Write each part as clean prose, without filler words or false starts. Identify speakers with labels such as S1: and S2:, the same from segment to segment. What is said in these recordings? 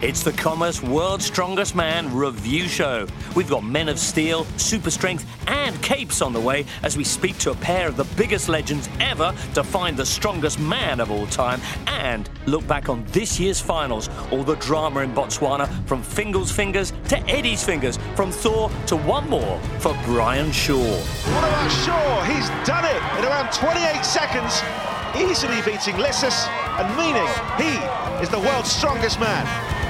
S1: It's the Commerce World's Strongest Man review show. We've got Men of Steel, Super Strength, and Capes on the way as we speak to a pair of the biggest legends ever to find the strongest man of all time and look back on this year's finals. All the drama in Botswana, from Fingal's fingers to Eddie's fingers, from Thor to one more for Brian Shaw.
S2: What about Shaw? He's done it in around 28 seconds, easily beating Lissus and meaning he is the world's strongest man.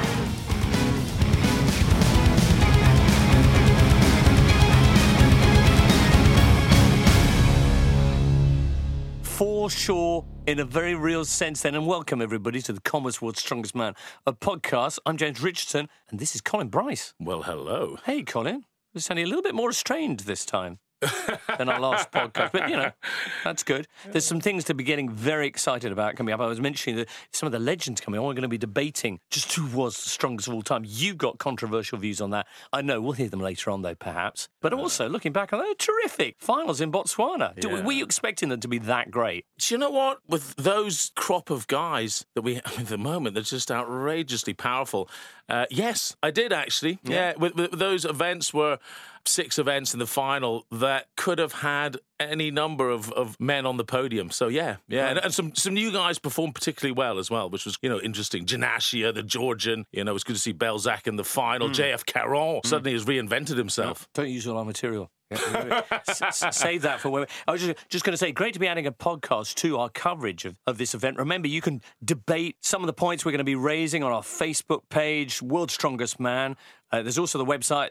S1: For sure, in a very real sense then, and welcome everybody to the Commerce World's Strongest Man, a podcast. I'm James Richardson, and this is Colin Bryce.
S3: Well, hello.
S1: Hey, Colin. We're sounding a little bit more restrained this time than our last podcast, but, you know, that's good. There's some things to be getting very excited about coming up. I was mentioning that some of the legends coming on. We're going to be debating just who was the strongest of all time. You've got controversial views on that. I know. We'll hear them later on, though, perhaps. But also, looking back on that, terrific finals in Botswana.
S3: Yeah.
S1: Were you expecting them to be that great?
S3: Do you know what? With those crop of guys that we have at the moment, they're just outrageously powerful. Yes, I did, actually. Yeah, with those events were 6 events in the final that could have had any number of men on the podium. So, yeah. And some new guys performed particularly well as well, which was, interesting. Janashia, the Georgian, it was good to see Belzak in the final. JF Caron suddenly has reinvented himself.
S1: Don't use all our material. Save that for when I was just going to say, great to be adding a podcast to our coverage of this event. Remember, you can debate some of the points we're going to be raising on our Facebook page, World's Strongest Man. There's also the website,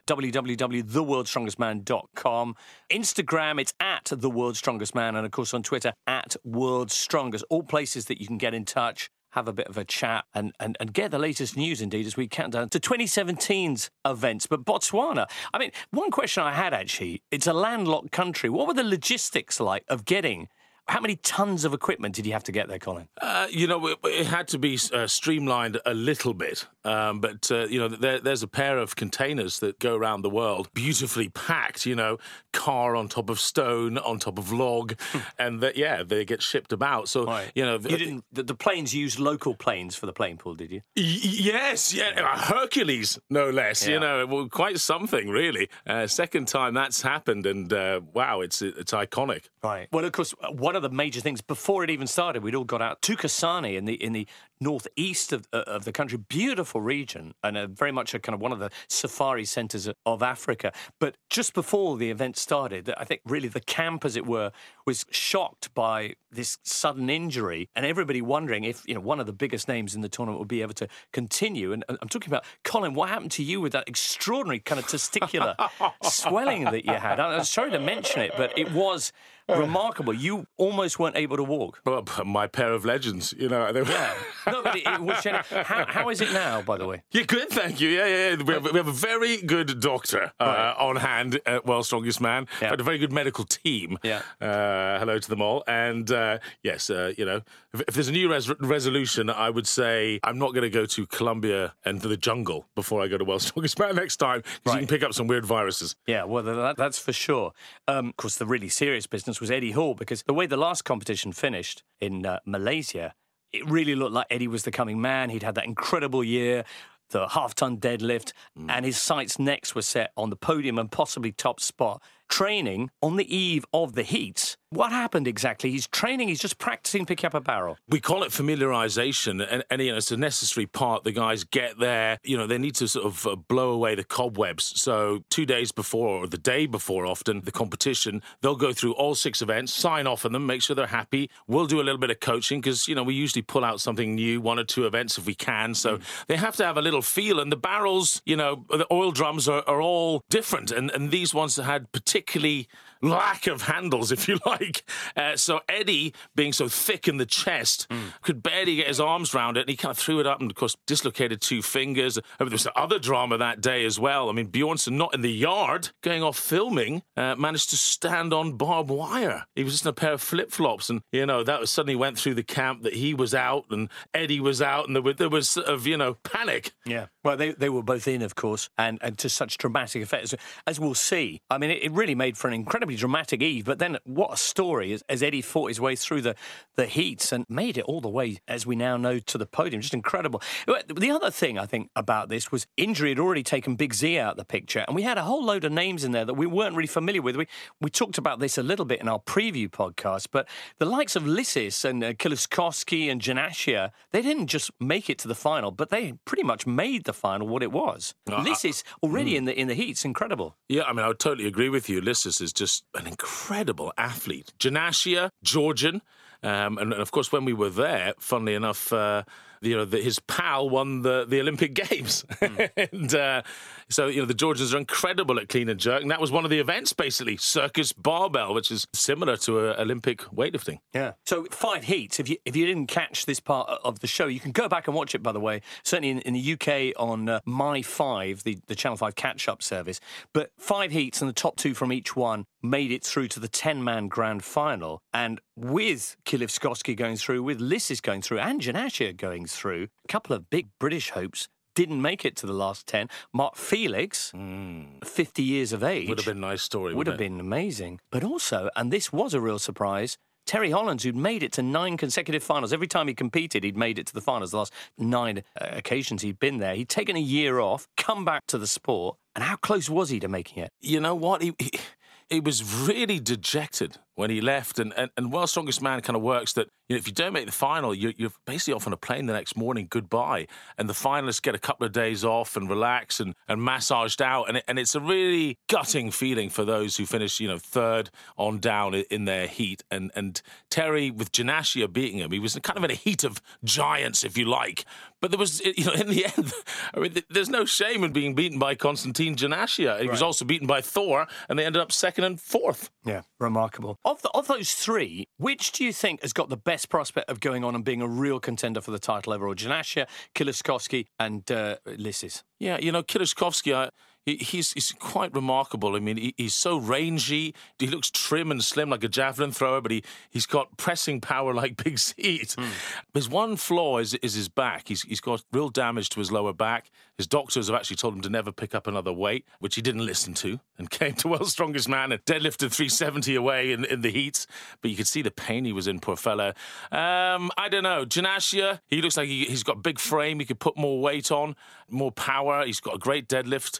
S1: www.theworldstrongestman.com. Instagram, it's at The World's Strongest Man. And, of course, on Twitter, at World's Strongest. All places that you can get in touch, have a bit of a chat and get the latest news, indeed, as we count down to 2017's events. But Botswana, I mean, one question I had, actually, it's a landlocked country. What were the logistics like of getting? How many tons of equipment did you have to get there, Colin?
S3: It had to be streamlined a little bit. But there's a pair of containers that go around the world, beautifully packed, car on top of stone, on top of log, and they get shipped about. So,
S1: right. The planes used local planes for the plane pool, did you?
S3: Yes, Hercules, no less, quite something, really. Second time that's happened, and wow, it's iconic.
S1: Right. Well, of course, one of the major things before it even started, we'd all got out to Kasane in the northeast of the country, beautiful region, and very much a kind of one of the safari centres of Africa. But just before the event started, I think really the camp, as it were, was shocked by this sudden injury, and everybody wondering if one of the biggest names in the tournament would be able to continue. And I'm talking about, Colin, what happened to you with that extraordinary kind of testicular swelling that you had? I'm sorry to mention it, but it was remarkable. You almost weren't able to walk.
S3: Well, my pair of legends,
S1: Yeah. No, but it was how is it now, by the way?
S3: Yeah, good, thank you. Yeah. We have a very good doctor on hand at World's Strongest Man.
S1: Yeah.
S3: But a very good medical team.
S1: Yeah.
S3: Hello to them all. And yes, if there's a new resolution, I would say I'm not going to go to Colombia and to the jungle before I go to World's Strongest Man next time, because you can pick up some weird viruses.
S1: Yeah, well, that's for sure. Of course, the really serious business was Eddie Hall, because the way the last competition finished in Malaysia, it really looked like Eddie was the coming man. He'd had that incredible year, the half-ton deadlift, and his sights next were set on the podium and possibly top spot. Training on the eve of the heats. What happened exactly? He's training, he's just practicing picking up a barrel.
S3: We call it familiarization, and it's a necessary part. The guys get there, they need to sort of blow away the cobwebs. So 2 days before, or the day before often, the competition, they'll go through all 6 events, sign off on them, make sure they're happy. We'll do a little bit of coaching because, we usually pull out something new, 1 or 2 events if we can. So they have to have a little feel, and the barrels, the oil drums are all different, and these ones had particularly lack of handles, if you like. So Eddie, being so thick in the chest, could barely get his arms around it, and he kind of threw it up and, of course, dislocated 2 fingers. There was other drama that day as well. I mean, Bjornsson, not in the yard, going off filming, managed to stand on barbed wire. He was just in a pair of flip-flops, and, that was suddenly went through the camp that he was out and Eddie was out, and there was sort of, panic.
S1: Yeah. Well, they were both in, of course, and to such dramatic effect, as we'll see. I mean, it really made for an incredible incredibly dramatic eve, but then what a story as Eddie fought his way through the heats and made it all the way, as we now know, to the podium. Just incredible. The other thing I think about this was injury had already taken Big Z out of the picture, and we had a whole load of names in there that we weren't really familiar with. We talked about this a little bit in our preview podcast, but the likes of Lissis and Kieliszkowski and Janashia, they didn't just make it to the final, but they pretty much made the final what it was. Lissis already in the heats, incredible.
S3: Yeah, I mean, I would totally agree with you. Lissis is just an incredible athlete. Janashia, Georgian, and of course, when we were there, funnily enough, his pal won the Olympic Games. And so, the Georgians are incredible at clean and jerk. And that was one of the events, basically, circus barbell, which is similar to Olympic weightlifting.
S1: Yeah. So 5 heats. If you didn't catch this part of the show, you can go back and watch it, by the way, certainly in the UK on My5, the Channel 5 catch-up service. But 5 heats and the top 2 from each one made it through to the 10-man grand final. And with Kieliszkowski going through, with Lissis going through, and Janashia going through, a couple of big British hopes didn't make it to the last 10. Mark Felix, 50 years of age.
S3: Would have been a nice story,
S1: would have been amazing. But also, and this was a real surprise, Terry Hollands, who'd made it to 9 consecutive finals. Every time he competed, he'd made it to the finals. The last 9 occasions he'd been there. He'd taken a year off, come back to the sport, and how close was he to making it?
S3: You know what? He was really dejected when he left, and World's Strongest Man kind of works that, if you don't make the final, you're basically off on a plane the next morning, goodbye, and the finalists get a couple of days off and relax and massaged out, and it's a really gutting feeling for those who finish, third on down in their heat, and Terry, with Janashia beating him, he was kind of in a heat of giants, if you like, but there was, in the end, I mean, there's no shame in being beaten by Konstantin Janashia. He was also beaten by Thor, and they ended up 2nd and 4th.
S1: Yeah, remarkable. Of those 3, which do you think has got the best prospect of going on and being a real contender for the title overall? Janashia, Kieliszkowski and Lissis.
S3: Yeah, Kieliszkowski, he's quite remarkable. I mean, he's so rangy. He looks trim and slim like a javelin thrower, but he's got pressing power like Big Z. His one flaw is his back. He's got real damage to his lower back. His doctors have actually told him to never pick up another weight, which he didn't listen to, and came to World's Strongest Man and deadlifted 370 away in the heats. But you could see the pain he was in, poor fella. I don't know. Janashia, he looks like he's got a big frame. He could put more weight on, more power. He's got a great deadlift.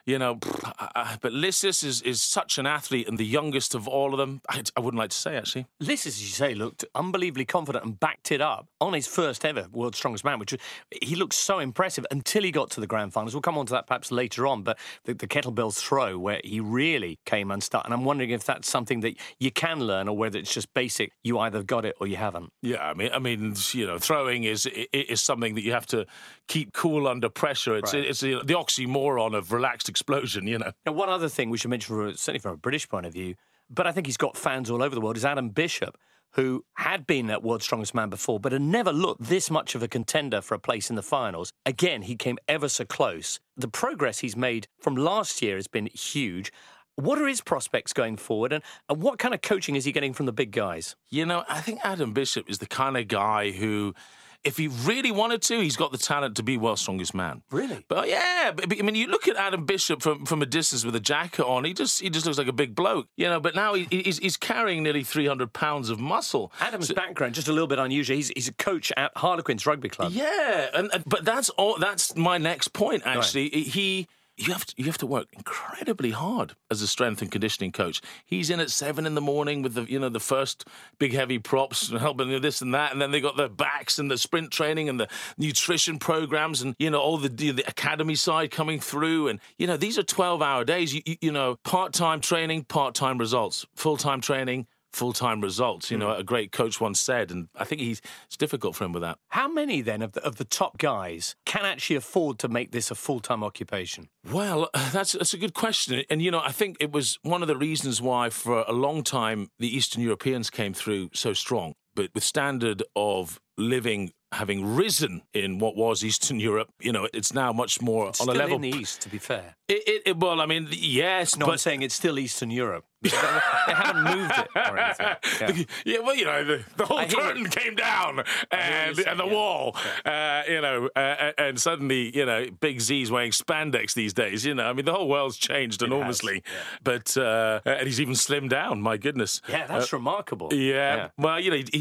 S3: But Lissis is such an athlete and the youngest of all of them. I wouldn't like to say, actually.
S1: Lissis, as you say, looked unbelievably confident and backed it up on his first ever World's Strongest Man, which he looked so impressive until he got to the grand finals. We'll come on to that perhaps later on, but the kettlebell throw where he really came unstuck. And I'm wondering if that's something that you can learn or whether it's just basic. You either got it or you haven't.
S3: Yeah, I mean, throwing is something that you have to keep cool under pressure. It's the oxymoron of relaxed explosion, Now,
S1: one other thing we should mention, certainly from a British point of view, but I think he's got fans all over the world, is Adam Bishop, who had been at World's Strongest Man before, but had never looked this much of a contender for a place in the finals. Again, he came ever so close. The progress he's made from last year has been huge. What are his prospects going forward, and what kind of coaching is he getting from the big guys?
S3: I think Adam Bishop is the kind of guy who, if he really wanted to, he's got the talent to be World's Strongest Man.
S1: Really?
S3: But I mean, you look at Adam Bishop from a distance with a jacket on, he just looks like a big bloke, but now he's carrying nearly 300 pounds of muscle.
S1: Adam's background, just a little bit unusual. He's a coach at Harlequins Rugby Club.
S3: Yeah, but that's my next point, actually. Right. You have to work incredibly hard as a strength and conditioning coach. He's in at 7 a.m. with the first big heavy props and helping this and that, and then they got the backs and the sprint training and the nutrition programs and all the academy side coming through, and these are 12-hour days. Part-time training, part-time results, full-time training, full-time results, a great coach once said, and I think it's difficult for him with that.
S1: How many, then, of the top guys can actually afford to make this a full-time occupation?
S3: Well, that's a good question. And, I think it was one of the reasons why, for a long time, the Eastern Europeans came through so strong. But with standard of living having risen in what was Eastern Europe, it's now much more
S1: it's
S3: on a level.
S1: Still in the East, to be fair.
S3: Well, I mean, yes,
S1: no,
S3: but
S1: I'm saying it's still Eastern Europe. They haven't moved it or anything.
S3: Yeah, well, the whole curtain came down and the wall, and suddenly, Big Z's wearing spandex these days. I mean, the whole world's changed enormously. But and he's even slimmed down. My goodness.
S1: Yeah, that's remarkable.
S3: Yeah. Well,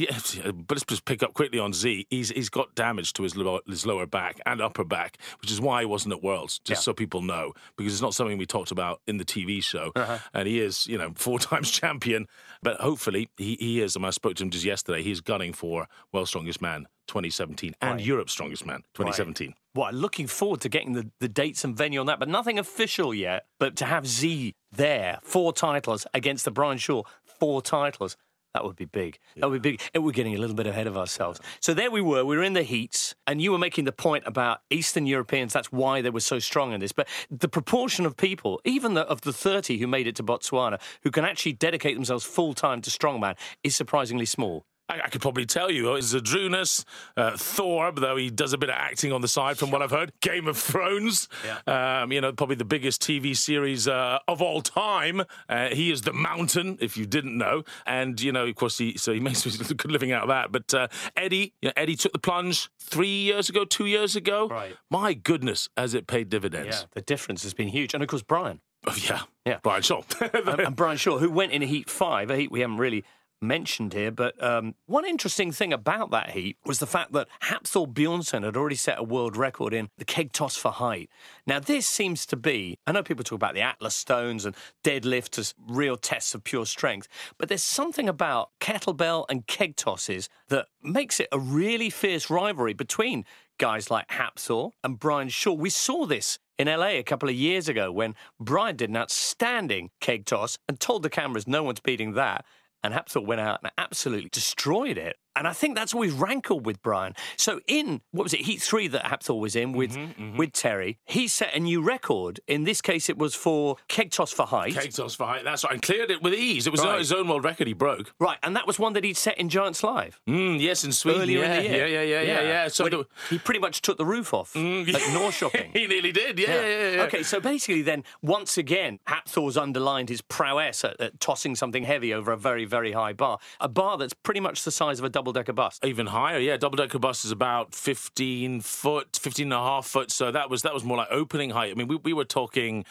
S3: but let's just pick up quickly on Z. He's got damage to his lower back and upper back, which is why he wasn't at Worlds. Just so people know, because it's not something we talked about in the TV show. And he is, 4 times champion. But hopefully he is, and I spoke to him just yesterday, he's gunning for World's Strongest Man 2017 and Europe's Strongest Man 2017. Right.
S1: Well, looking forward to getting the dates and venue on that, but nothing official yet. But to have Z there, 4 titles against the Brian Shaw, 4 titles. That would be big. That would be big. And we're getting a little bit ahead of ourselves. So there we were in the heats, and you were making the point about Eastern Europeans. That's why they were so strong in this. But the proportion of people, even of the 30 who made it to Botswana, who can actually dedicate themselves full-time to strongman, is surprisingly small.
S3: I could probably tell you, Zydrunas, Thor, though he does a bit of acting on the side from what I've heard, Game of Thrones, probably the biggest TV series of all time. He is the Mountain, if you didn't know. And, of course, he makes a good living out of that. But Eddie took the plunge 3 years ago, 2 years ago.
S1: Right.
S3: My goodness, has it paid dividends.
S1: Yeah, the difference has been huge. And, of course, Brian.
S3: Oh, yeah. Brian Shaw.
S1: and Brian Shaw, who went in Heat 5, a heat we haven't really mentioned here, but one interesting thing about that heat was the fact that Hafthor Bjornsson had already set a world record in the keg toss for height. Now, this seems to be, I know people talk about the Atlas stones and deadlift as real tests of pure strength, but there's something about kettlebell and keg tosses that makes it a really fierce rivalry between guys like Hafthor and Brian Shaw. We saw this in LA a couple of years ago when Brian did an outstanding keg toss and told the cameras no one's beating that. And Hafthor went out and absolutely destroyed it. And I think that's always rankled with Brian. So in, Heat 3 that Hafthor was in with Terry, he set a new record. In this case, it was for keg toss for height.
S3: Keg toss for height, that's right. And cleared it with ease. It was not his own world record he broke.
S1: Right, and that was one that he'd set in Giants Live.
S3: Yes, in Sweden.
S1: Earlier in the year.
S3: Yeah. So
S1: he pretty much took the roof off at Norrköping.
S3: He nearly did, yeah.
S1: Okay, so basically then, once again, Hafthor's underlined his prowess at tossing something heavy over a very, very high bar. A bar that's pretty much the size of a double-decker bus.
S3: Even higher, yeah. Double-decker bus is about 15 and a half foot, so that was more like opening height. I mean, we were talking,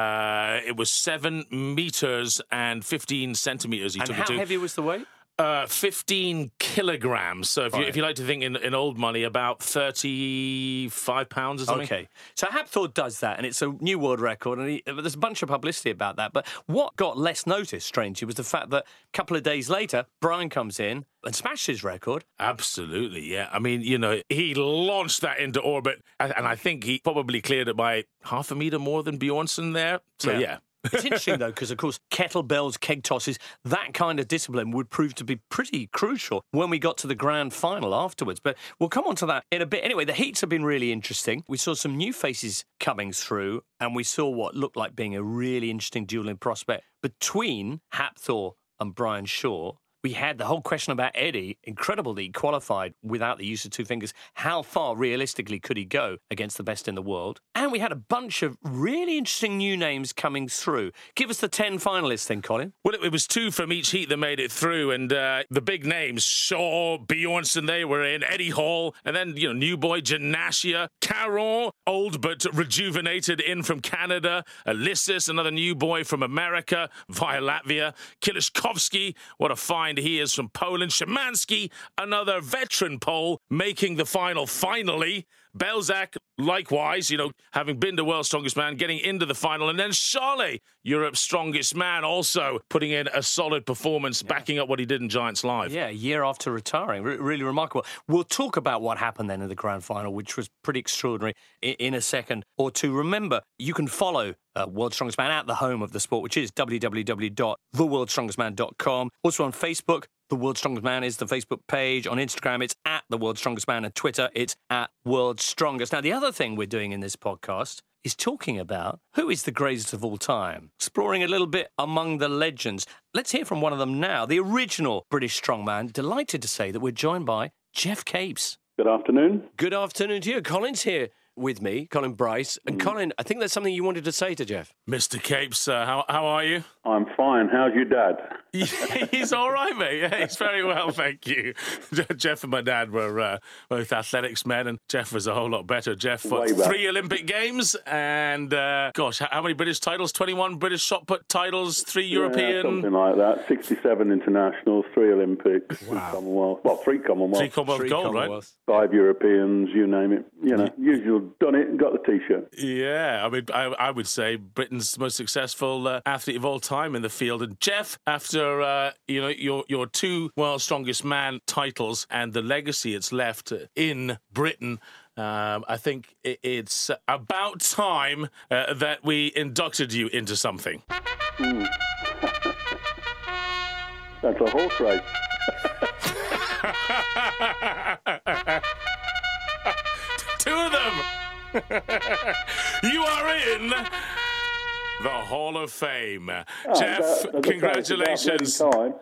S3: it was 7 meters and 15 centimeters he took it to.
S1: And how heavy was the weight?
S3: 15 kilograms. So if you like to think in old money, about 35 pounds or something.
S1: Okay. So Hafthor does that, and it's a new world record, and there's a bunch of publicity about that. But what got less notice, strangely, was the fact that a couple of days later, Brian comes in and smashed his record.
S3: Absolutely, yeah. I mean, he launched that into orbit, and I think he probably cleared it by half a meter more than Bjornsson there. So, yeah.
S1: It's interesting, though, because, of course, kettlebells, keg tosses, that kind of discipline would prove to be pretty crucial when we got to the grand final afterwards. But we'll come on to that in a bit. Anyway, the heats have been really interesting. We saw some new faces coming through, and we saw what looked like being a really interesting dueling prospect between Hafthor and Brian Shaw. We had the whole question about Eddie. Incredible that he qualified without the use of 2 fingers. How far, realistically, could he go against the best in the world? And we had a bunch of really interesting new names coming through. Give us the 10 finalists then, Colin.
S3: Well, it was 2 from each heat that made it through, and the big names, Shaw, Bjornsson, they were in, Eddie Hall, and then, new boy, Ganasia, Caron, old but rejuvenated in from Canada, Alyssis, another new boy from America via Latvia, Kilishkovsky, what a fine he is from Poland. Szymanski, another veteran Pole, making the final finally. Belzak, likewise, having been the world's strongest man, getting into the final. And then Charlet, Europe's strongest man, also putting in a solid performance, backing up what he did in Giants Live.
S1: Yeah, a year after retiring. Really remarkable. We'll talk about what happened then in the grand final, which was pretty extraordinary, in a second or two. Remember, you can follow World's Strongest Man at the home of the sport, which is www.theworldstrongestman.com. Also on Facebook, The World's Strongest Man is the Facebook page. On Instagram, it's at The World's Strongest Man. And Twitter, it's at World's Strongest. Now, the other thing we're doing in this podcast is talking about who is the greatest of all time, exploring a little bit among the legends. Let's hear from one of them now, the original British strongman. Delighted to say that we're joined by Geoff Capes.
S4: Good afternoon.
S1: Good afternoon to you. Colin's here with me, Colin Bryce. And Colin, I think there's something you wanted to say to Jeff.
S3: Mr. Capes, how are you?
S4: I'm fine. How's your dad?
S3: He's all right, mate. Yeah, he's very well, thank you. Jeff and my dad were both athletics men, and Jeff was a whole lot better. Jeff won 3 Olympic Games, and gosh, how many British titles? 21 British shot put titles, 3 European...
S4: something like that. 67 internationals, 3 Olympics, 3 Commonwealth. Well, 3 Commonwealth.
S3: 3 Commonwealth gold, right?
S4: 5 Europeans, you name it. You know, usual, done it and got the T-shirt.
S3: Yeah, I mean, I would say Britain's most successful athlete of all time in the field. And Jeff, after your 2 World's Strongest Man titles and the legacy it's left in Britain, I think it's about time that we inducted you into something.
S4: That's a horse race.
S3: Two of them. You are in the Hall of Fame. Jeff, congratulations.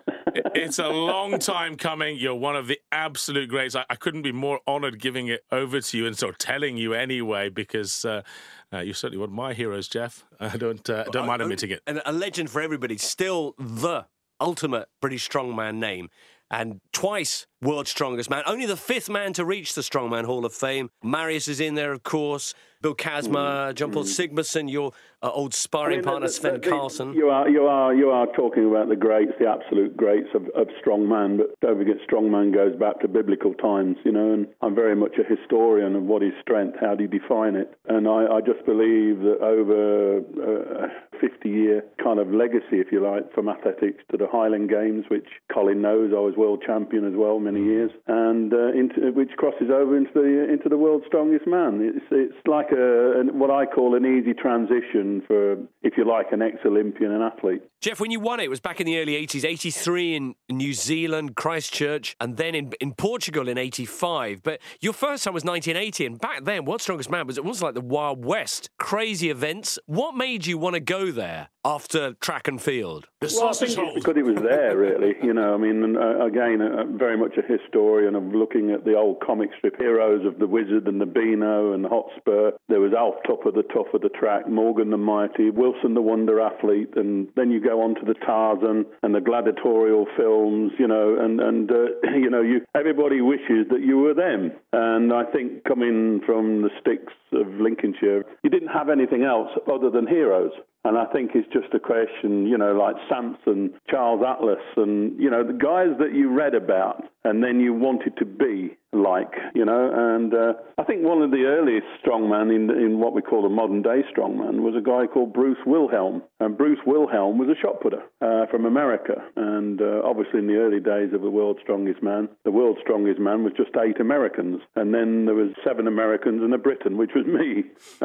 S3: It's a long time coming. You're one of the absolute greats. I couldn't be more honoured giving it over to you and sort of telling you anyway, because you're certainly one of my heroes, Jeff. I don't mind admitting it.
S1: And a legend for everybody. Still the ultimate British strongman name. And twice World's Strongest Man. Only the 5th man to reach the Strongman Hall of Fame. Marius is in there, of course. Bill Kazma, John Paul Sigmarsson, your old sparring partner, Sven Carlson.
S4: You are talking about the greats, the absolute greats of strongman, but don't forget strongman goes back to biblical times, you know, and I'm very much a historian of what is strength, how do you define it? And I just believe that over a 50-year kind of legacy, if you like, from athletics to the Highland Games, which Colin knows, I was world champion as well many years, and which crosses over into the World's Strongest Man. It's like what I call an easy transition for, if you like, an ex-Olympian and athlete.
S1: Jeff, when you won it was back in the early 80s, 83 in New Zealand, Christchurch, and then in Portugal in 85. But your first time was 1980, and back then, World's Strongest Man was almost like the Wild West. Crazy events. What made you want to go there after track and field?
S4: I think it's because it was there, really. You know, I mean, again, very much a historian of looking at the old comic strip heroes of the Wizard and the Beano and the Hotspur. There was Alf Tupper, the tough of the track, Morgan the Mighty, Wilson the Wonder Athlete, and then you go on to the Tarzan and the gladiatorial films, you know, and you know, everybody wishes that you were them. And I think coming from the sticks of Lincolnshire, you didn't have anything else other than heroes. And I think it's just a question, you know, like Samson, Charles Atlas, and, you know, the guys that you read about and then you wanted to be like, you know. And I think one of the earliest strongmen in what we call the modern-day strongman was a guy called Bruce Wilhelm. And Bruce Wilhelm was a shot putter from America. And obviously in the early days of the World's Strongest Man, the World's Strongest Man was just 8 Americans. And then there was 7 Americans and a Briton, which was me.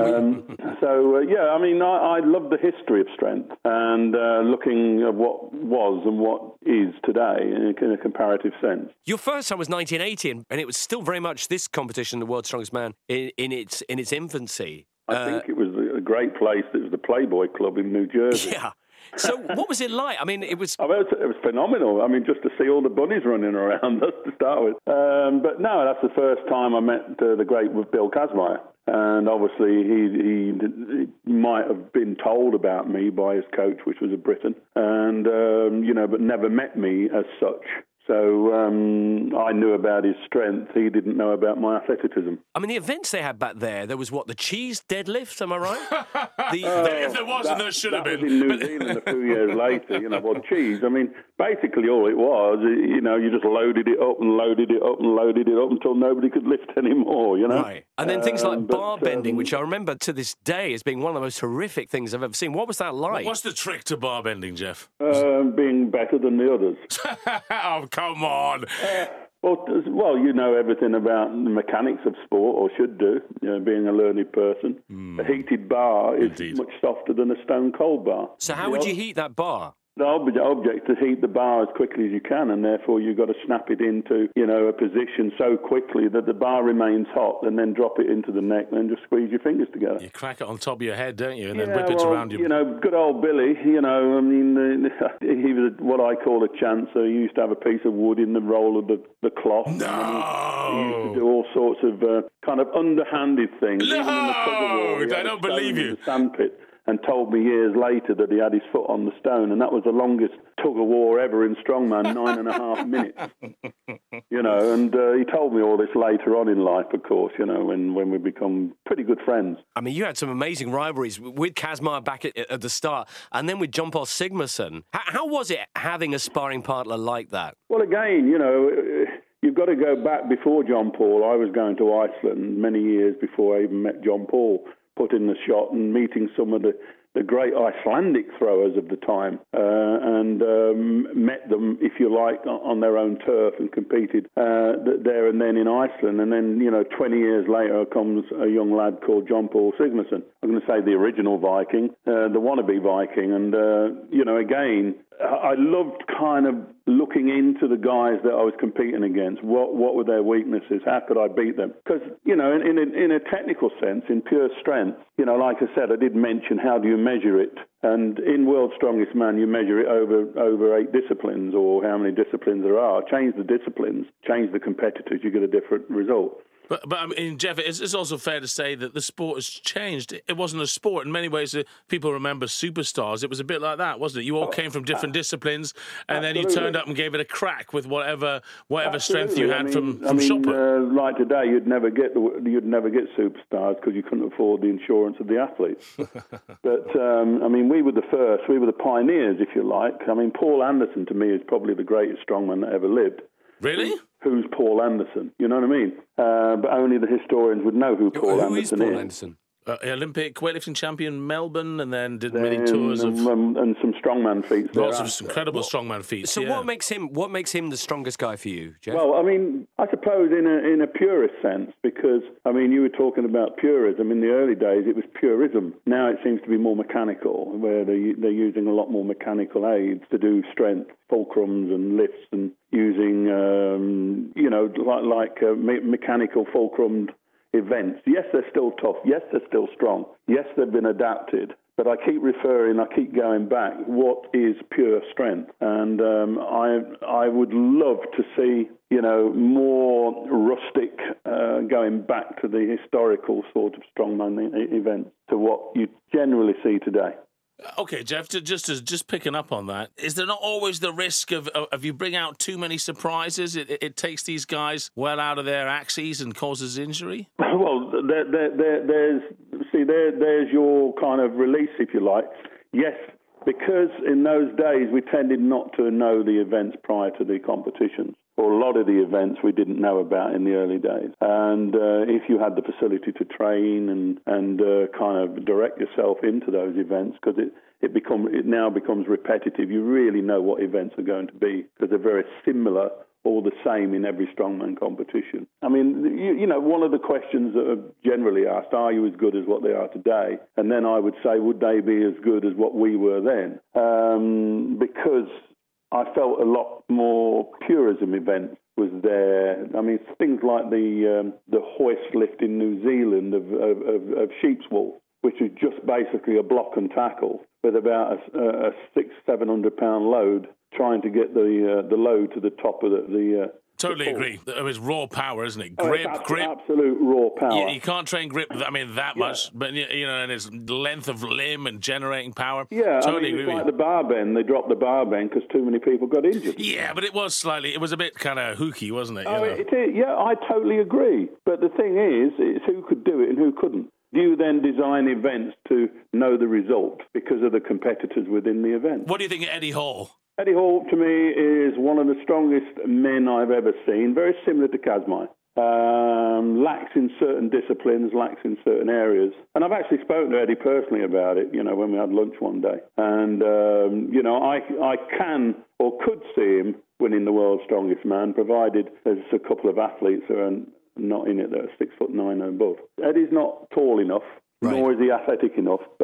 S4: Yeah, I mean, I love the history of strength and looking at what was and what is today in a comparative sense.
S1: Your first time was 1980, and it was still very much this competition, the World's Strongest Man, in its infancy.
S4: I think it was a great place. It was the Playboy Club in New Jersey.
S1: Yeah. So what was it like? I mean, it was
S4: phenomenal. I mean, just to see all the bunnies running around us to start with. But no, that's the first time I met the great Bill Kazmaier. And obviously he might have been told about me by his coach, which was a Briton, and, you know, but never met me as such. So I knew about his strength. He didn't know about my athleticism.
S1: I mean, the events they had back there was what, the cheese deadlift, am I right?
S3: If there wasn't, there should have been.
S4: Was in New Zealand a few years later, you know, well, cheese. I mean, basically all it was, you know, you just loaded it up and loaded it up and loaded it up until nobody could lift anymore, you know?
S1: Right. And then things like bar bending, which I remember to this day as being one of the most horrific things I've ever seen. What was that like?
S3: What's the trick to bar bending, Jeff?
S4: Being better than the others.
S3: Oh, come on.
S4: Well, you know everything about the mechanics of sport, or should do, you know, being a learned person. A heated bar is much softer than a stone cold bar.
S1: So how would you heat that bar?
S4: The object is to heat the bar as quickly as you can, and therefore you've got to snap it into, a position so quickly that the bar remains hot, and then drop it into the neck, and then just squeeze your fingers together.
S3: You crack it on top of your head, don't you? And then whip it around your...
S4: Good old Billy, he was what I call a chancer. He used to have a piece of wood in the roll of the cloth.
S3: No!
S4: He used to do all sorts of kind of underhanded things.
S3: No!
S4: Even in the tug of war,
S3: I don't believe you.
S4: The sandpit. And told me years later that he had his foot on the stone, and that was the longest tug of war ever in strongman, 9.5 minutes. And he told me all this later on in life, of course, when we become pretty good friends.
S1: I mean, you had some amazing rivalries with Kazmaier back at the start, and then with John Paul Sigmarsson. How was it having a sparring partner like that?
S4: Well, again, you've got to go back before John Paul. I was going to Iceland many years before I even met John Paul. Put in the shot and meeting some of the great Icelandic throwers of the time and met them, if you like, on their own turf and competed there and then in Iceland. And then, 20 years later comes a young lad called John Paul Sigmarsson. I'm going to say the original Viking, the wannabe Viking. And, again, I loved kind of looking into the guys that I was competing against. What were their weaknesses? How could I beat them? Because, in a technical sense, in pure strength, like I said, I did mention how do you measure it. And in World's Strongest Man, you measure it over 8 disciplines or how many disciplines there are. Change the disciplines, change the competitors, you get a different result.
S3: But I mean, Jeff, it's also fair to say that the sport has changed. It wasn't a sport. In many ways, people remember Superstars. It was a bit like that, wasn't it? You all came from different disciplines, and then you turned up and gave it a crack with whatever strength you had from shot put.
S4: Like today, you'd never get Superstars because you couldn't afford the insurance of the athletes. But, we were the first. We were the pioneers, if you like. Paul Anderson, to me, is probably the greatest strongman that ever lived.
S3: Really?
S4: Who's Paul Anderson? You know what I mean? But only the historians would know who Paul Anderson is.
S1: Who is Paul Anderson?
S3: Olympic weightlifting champion Melbourne, and then did many tours of
S4: and some strongman feats.
S3: Lots of incredible strongman feats.
S1: So what makes him the strongest guy for you, Jeff?
S4: Well, I suppose in a purist sense, because you were talking about purism. In the early days, it was purism. Now it seems to be more mechanical, where they're using a lot more mechanical aids to do strength, fulcrums and lifts, and using mechanical fulcrumed events. Yes, they're still tough. Yes, they're still strong. Yes, they've been adapted. But I keep going back, what is pure strength? And I would love to see, more rustic, going back to the historical sort of strongman events to what you generally see today.
S3: Okay, Jeff, just picking up on that, is there not always the risk of you bring out too many surprises? It takes these guys well out of their axes and causes injury?
S4: Well, there's your kind of release, if you like. Yes, because in those days we tended not to know the events prior to the competitions. Or a lot of the events we didn't know about in the early days. And if you had the facility to train and kind of direct yourself into those events, because it now becomes repetitive, you really know what events are going to be, because they're very similar or the same in every strongman competition. One of the questions that are generally asked, are you as good as what they are today? And then I would say, would they be as good as what we were then? Because I felt a lot more purism event was there. Things like the hoist lift in New Zealand of sheep's wool, which is just basically a block and tackle with about a 600-700 pound load, trying to get the load to the top of the
S3: Totally agree. It was raw power, isn't it? Grip.
S4: Absolute raw power.
S3: You can't train grip, that much, but, and it's length of limb and generating power.
S4: Yeah,
S3: totally agree.
S4: It's like the bar bend. They dropped the bar bend because too many people got injured.
S3: Yeah, but it was a bit kind of hooky, wasn't it?
S4: It is. Yeah, I totally agree. But the thing is, it's who could do it and who couldn't. Do you then design events to know the result because of the competitors within the event?
S3: What do you think of Eddie Hall?
S4: Eddie Hall, to me, is one of the strongest men I've ever seen, very similar to Kazmaier. Lacks in certain disciplines, lacks in certain areas. And I've actually spoken to Eddie personally about it, when we had lunch one day. And, I can or could see him winning the World's Strongest Man, provided there's a couple of athletes who are not in it that are 6'9" and above. Eddie's not tall enough, nor is he athletic enough, but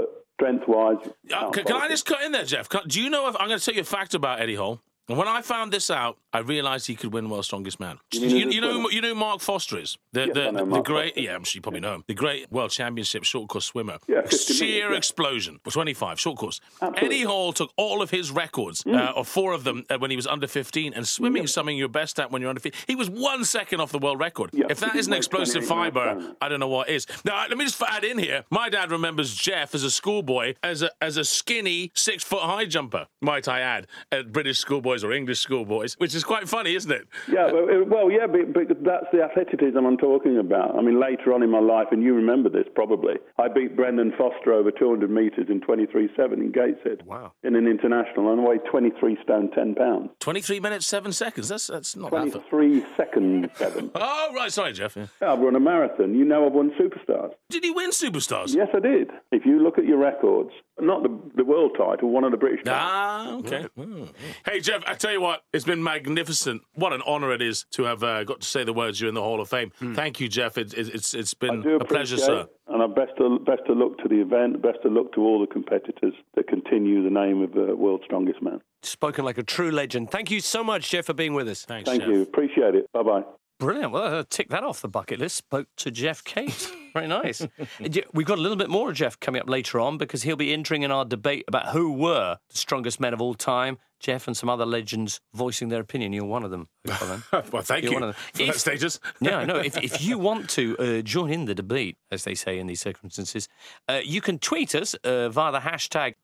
S4: strength-wise.
S3: Can I just cut in there, Jeff? Do you know if I'm going to tell you a fact about Eddie Hall? And when I found this out, I realised he could win World's Strongest Man. You know who Mark Foster is? The great, yeah, I'm sure you probably know him. The great World Championship short course swimmer.
S4: Yeah,
S3: sheer explosion. 25 short course. Absolutely. Eddie Hall took all of his records, or 4 of them, when he was under 15. And swimming is something you're best at when you're under 15. He was 1 second off the world record.
S4: Yeah,
S3: if that isn't explosive fibre, I don't know what is. Now, let me just add in here. My dad remembers Jeff as a schoolboy, as a skinny 6-foot high jumper, might I add, at British schoolboys or English schoolboys, which is quite funny, isn't it?
S4: Yeah, but that's the athleticism I'm talking about. I mean, later on in my life, and you remember this probably, I beat Brendan Foster over 200 metres in 23.7 in Gateshead.
S3: Wow.
S4: In an international, and I weighed 23 stone, 10 pounds.
S3: 23 minutes, 7 seconds. That's not
S4: 23 seconds, 7.
S3: Oh, right. Sorry, Jeff. Yeah.
S4: I've run a marathon. You know I've won Superstars.
S3: Did he win Superstars?
S4: Yes, I did. If you look at your records, not the world title, one of the British titles.
S3: Ah, okay. Mm. Hey, Jeff, I tell you what, it's been magnificent. What an honour it is to have got to say the words you're in the Hall of Fame. Thank you, Jeff. It's been a pleasure, sir.
S4: And best of luck to the event, best of luck to all the competitors that continue the name of the World's Strongest Man.
S1: Spoken like a true legend. Thank you so much, Jeff, for being with us.
S3: Thanks,
S4: Thank
S3: Jeff.
S4: you. Appreciate it. Bye-bye.
S1: Brilliant. Well, I'll tick that off the bucket list. Spoke to Jeff Cate. Very nice. We've got a little bit more of Jeff coming up later on because he'll be entering in our debate about who were the strongest men of all time. Jeff and some other legends voicing their opinion. You're one of them.
S3: Well, thank you for that status.
S1: Yeah, no, if you want to join in the debate, as they say in these circumstances, you can tweet us via the hashtag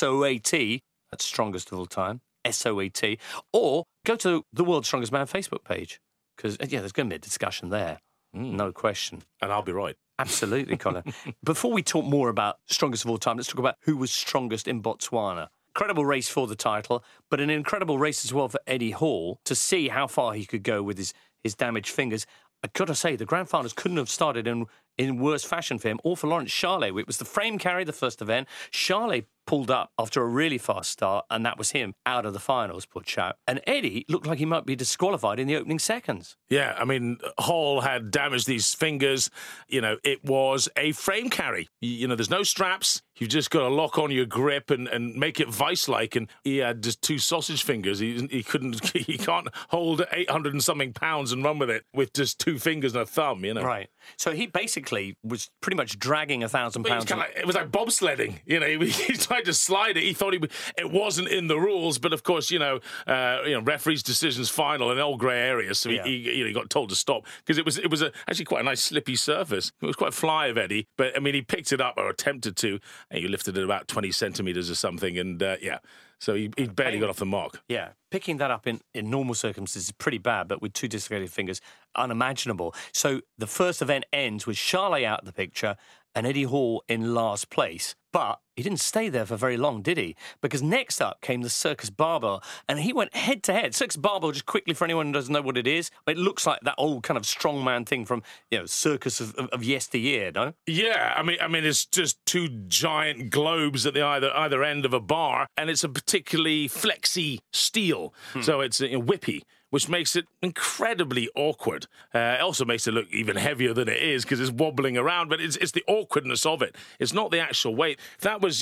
S1: SOAT, that's strongest of all time, SOAT, or go to the World's Strongest Man Facebook page. Because, yeah, there's going to be a discussion there. No question.
S3: And I'll be right.
S1: Absolutely, Colin. Before we talk more about strongest of all time, let's talk about who was strongest in Botswana. Incredible race for the title, but an incredible race as well for Eddie Hall to see how far he could go with his damaged fingers. I've got to say, the grand finals couldn't have started in worse fashion for him, or for Lawrence Charlet. It was the frame carry, the first event. Charlet pulled up after a really fast start, and that was him out of the finals, poor chap. And Eddie looked like he might be disqualified in the opening seconds.
S3: Yeah, I mean, Hall had damaged these fingers. You know, it was a frame carry. You know, there's no straps. You've just got to lock on your grip and make it vice-like. And he had just 2 sausage fingers. He can't hold 800 and something pounds and run with it with just 2 fingers and a thumb, you know.
S1: Right. So he basically was pretty much dragging 1,000 pounds.
S3: It was like bobsledding. You know, he tried to slide it. He thought it wasn't in the rules, but of course, referee's decision's final in all grey areas. So he got told to stop because it was actually quite a nice slippy surface. It was quite fly of Eddie, but I mean, he picked it up or attempted to. And he lifted it about 20 centimetres or something, and so he barely got off the mark.
S1: Yeah, picking that up in normal circumstances is pretty bad, but with 2 dislocated fingers, unimaginable. So the first event ends with Charlet out of the picture and Eddie Hall in last place. But he didn't stay there for very long, did he? Because next up came the Circus Barbell, and he went head-to-head. Circus Barbell, just quickly for anyone who doesn't know what it is, it looks like that old kind of strongman thing from, circus of yesteryear, no? Yeah,
S3: I mean, it's just 2 giant globes at the either end of a bar, and it's a particularly flexy steel, so it's whippy, which makes it incredibly awkward. It also makes it look even heavier than it is because it's wobbling around, but it's the awkwardness of it. It's not the actual weight. If that was,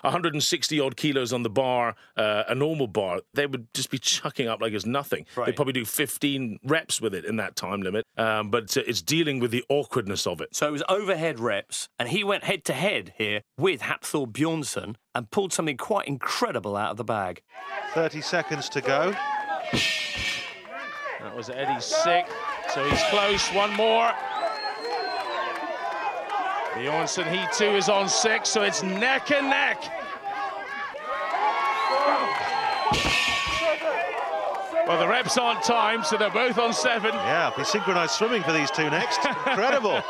S3: 160-odd kilos on the bar, a normal bar, they would just be chucking up like it's nothing.
S1: Right.
S3: They'd probably do 15 reps with it in that time limit, but it's dealing with the awkwardness of it.
S1: So it was overhead reps, and he went head-to-head here with Hafthor Bjornsson and pulled something quite incredible out of the bag.
S2: 30 seconds to go.
S3: That was Eddie's 6, so he's close. One more. Bjornsson, he too is on 6, so it's neck and neck. Well, the reps aren't timed, so they're both on 7.
S2: Yeah, be synchronised swimming for these 2 next. Incredible.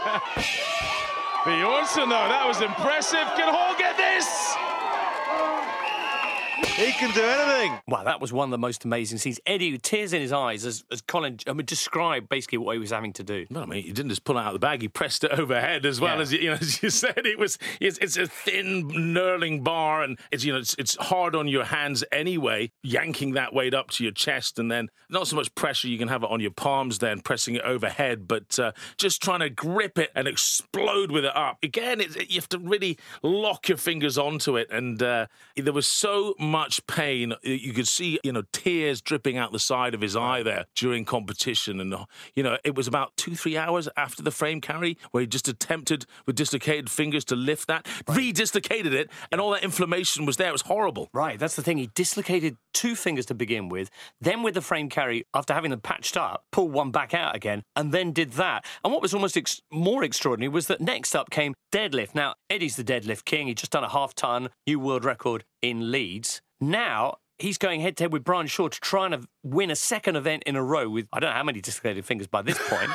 S3: Bjornsson, though, that was impressive. Can Hall get this?
S2: He can do anything.
S1: Wow, that was one of the most amazing scenes. Eddie, with tears in his eyes, as Colin, described basically what he was having to do.
S3: Well, I mean, he didn't just pull it out of the bag; he pressed it overhead as well. As as you said, it's a thin, knurling bar, and it's hard on your hands anyway. Yanking that weight up to your chest, and then not so much pressure you can have it on your palms, then pressing it overhead, but just trying to grip it and explode with it up. Again, you have to really lock your fingers onto it, and there was so much pain. You could see, tears dripping out the side of his eye there during competition, and it was about 2-3 hours after the frame carry where he just attempted with dislocated fingers to lift that, re-dislocated it, and all that inflammation was there. It was horrible.
S1: Right, that's the thing. He dislocated 2 fingers to begin with, then with the frame carry, after having them patched up, pulled one back out again, and then did that. And what was almost more extraordinary was that next up came deadlift. Now, Eddie's the deadlift king. He'd just done a half-ton, new world record in Leeds. Now, he's going head-to-head with Brian Shaw to try and win a second event in a row with, I don't know how many dislocated fingers by this point.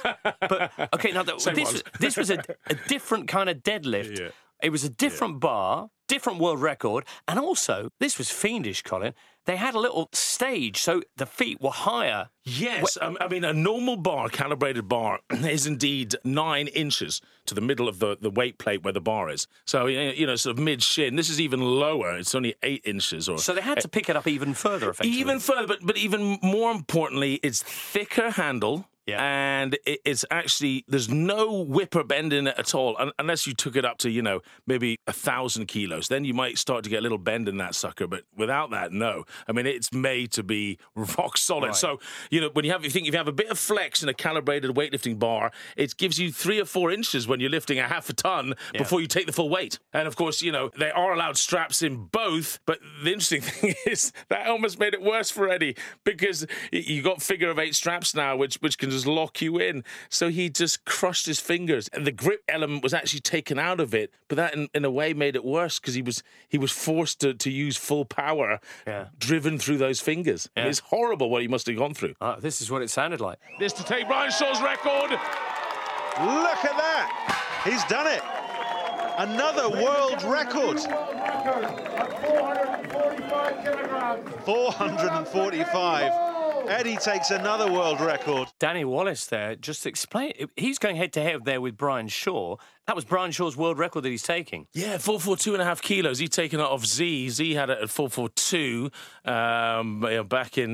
S1: But, OK, now, this was a different kind of deadlift. Yeah. It was a different bar, different world record, and also, this was fiendish, Colin. They had a little stage, so the feet were higher.
S3: Yes, I mean, a normal bar, calibrated bar, is indeed 9 inches to the middle of the weight plate where the bar is. So, sort of mid-shin. This is even lower. It's only 8 inches.
S1: So they had to pick it up even further, effectively.
S3: Even further, but even more importantly, it's thicker handle. Yeah. And it's actually, there's no whip or bend in it at all, unless you took it up to, maybe 1,000 kilos. Then you might start to get a little bend in that sucker, but without that, no. I mean, it's made to be rock solid. Right. So, when you think if you have a bit of flex in a calibrated weightlifting bar, it gives you 3 or 4 inches when you're lifting a half a ton before you take the full weight. And of course, they are allowed straps in both, but the interesting thing is that almost made it worse for Eddie, because you got figure of 8 straps now, which can just lock you in. So he just crushed his fingers, and the grip element was actually taken out of it, but that in a way made it worse, because he was forced to use full power driven through those fingers. Yeah. It's horrible what he must have gone through.
S1: This is what it sounded like.
S3: This to take Brian Shaw's record.
S2: Look at that. He's done it. Another world record. 445. Eddie takes another world record.
S1: Danny Wallace there, just explain. He's going head-to-head there with Brian Shaw. That was Brian Shaw's world record that he's taking.
S3: Yeah, 442.5 kilos. He'd taken it off Z. Z had it at 442 back in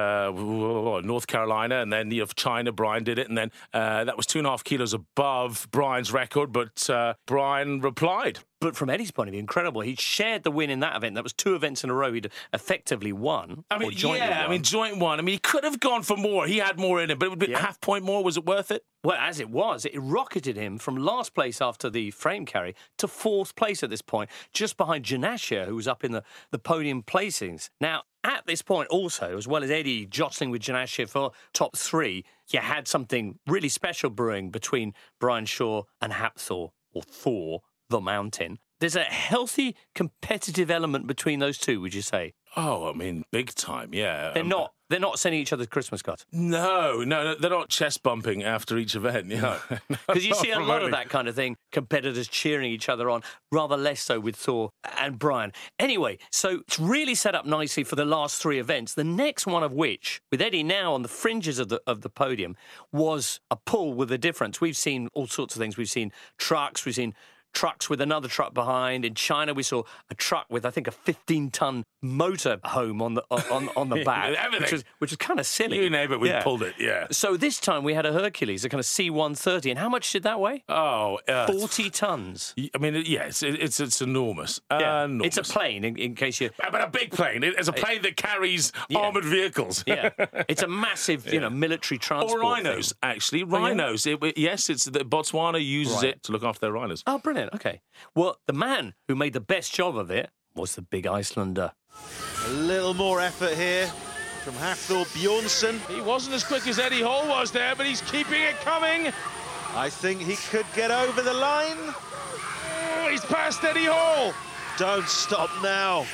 S3: North Carolina, and then China, Brian did it, and then that was 2.5 kilos above Brian's record, but Brian replied.
S1: But from Eddie's point of view, incredible. He shared the win in that event. That was 2 events in a row he'd effectively won.
S3: I mean, joint won. I mean, he could have gone for more. He had more in him, but it would be half point more. Was it worth it?
S1: Well, as it was, it rocketed him from last place after the frame carry to 4th place at this point, just behind Janashia, who was up in the podium placings. Now, at this point also, as well as Eddie jostling with Janashia for top 3, you had something really special brewing between Brian Shaw and Hafthor, or Thor, the mountain. There's a healthy competitive element between those two, would you say?
S3: Oh, I mean, big time, yeah.
S1: They're not sending each other Christmas cards.
S3: No, they're not chest bumping after each event.
S1: Because you see a lot of that kind of thing, competitors cheering each other on, rather less so with Thor and Brian. Anyway, so it's really set up nicely for the last 3 events, the next one of which, with Eddie now on the fringes of the podium, was a pull with a difference. We've seen all sorts of things. We've seen trucks, we've seen trucks with another truck behind. In China, we saw a truck with, I think, a 15-ton motor home on the back, which was kind of silly.
S3: You name it, we pulled it, yeah.
S1: So this time we had a Hercules, a kind of C-130. And how much did that weigh? 40 tons.
S3: I mean, yes, it's enormous.
S1: Enormous. It's a plane, in case you...
S3: But a big plane. It's a plane that carries armoured vehicles.
S1: Yeah, it's a massive, military transport.
S3: Or rhinos, actually. Rhinos. Yes, it's Botswana uses it to look after their rhinos.
S1: Oh, brilliant. OK. Well, the man who made the best job of it was the big Icelander.
S2: A little more effort here from Hafthor Bjornsson.
S3: He wasn't as quick as Eddie Hall was there, but he's keeping it coming.
S2: I think he could get over the line.
S3: Oh, he's past Eddie Hall.
S2: Don't stop now.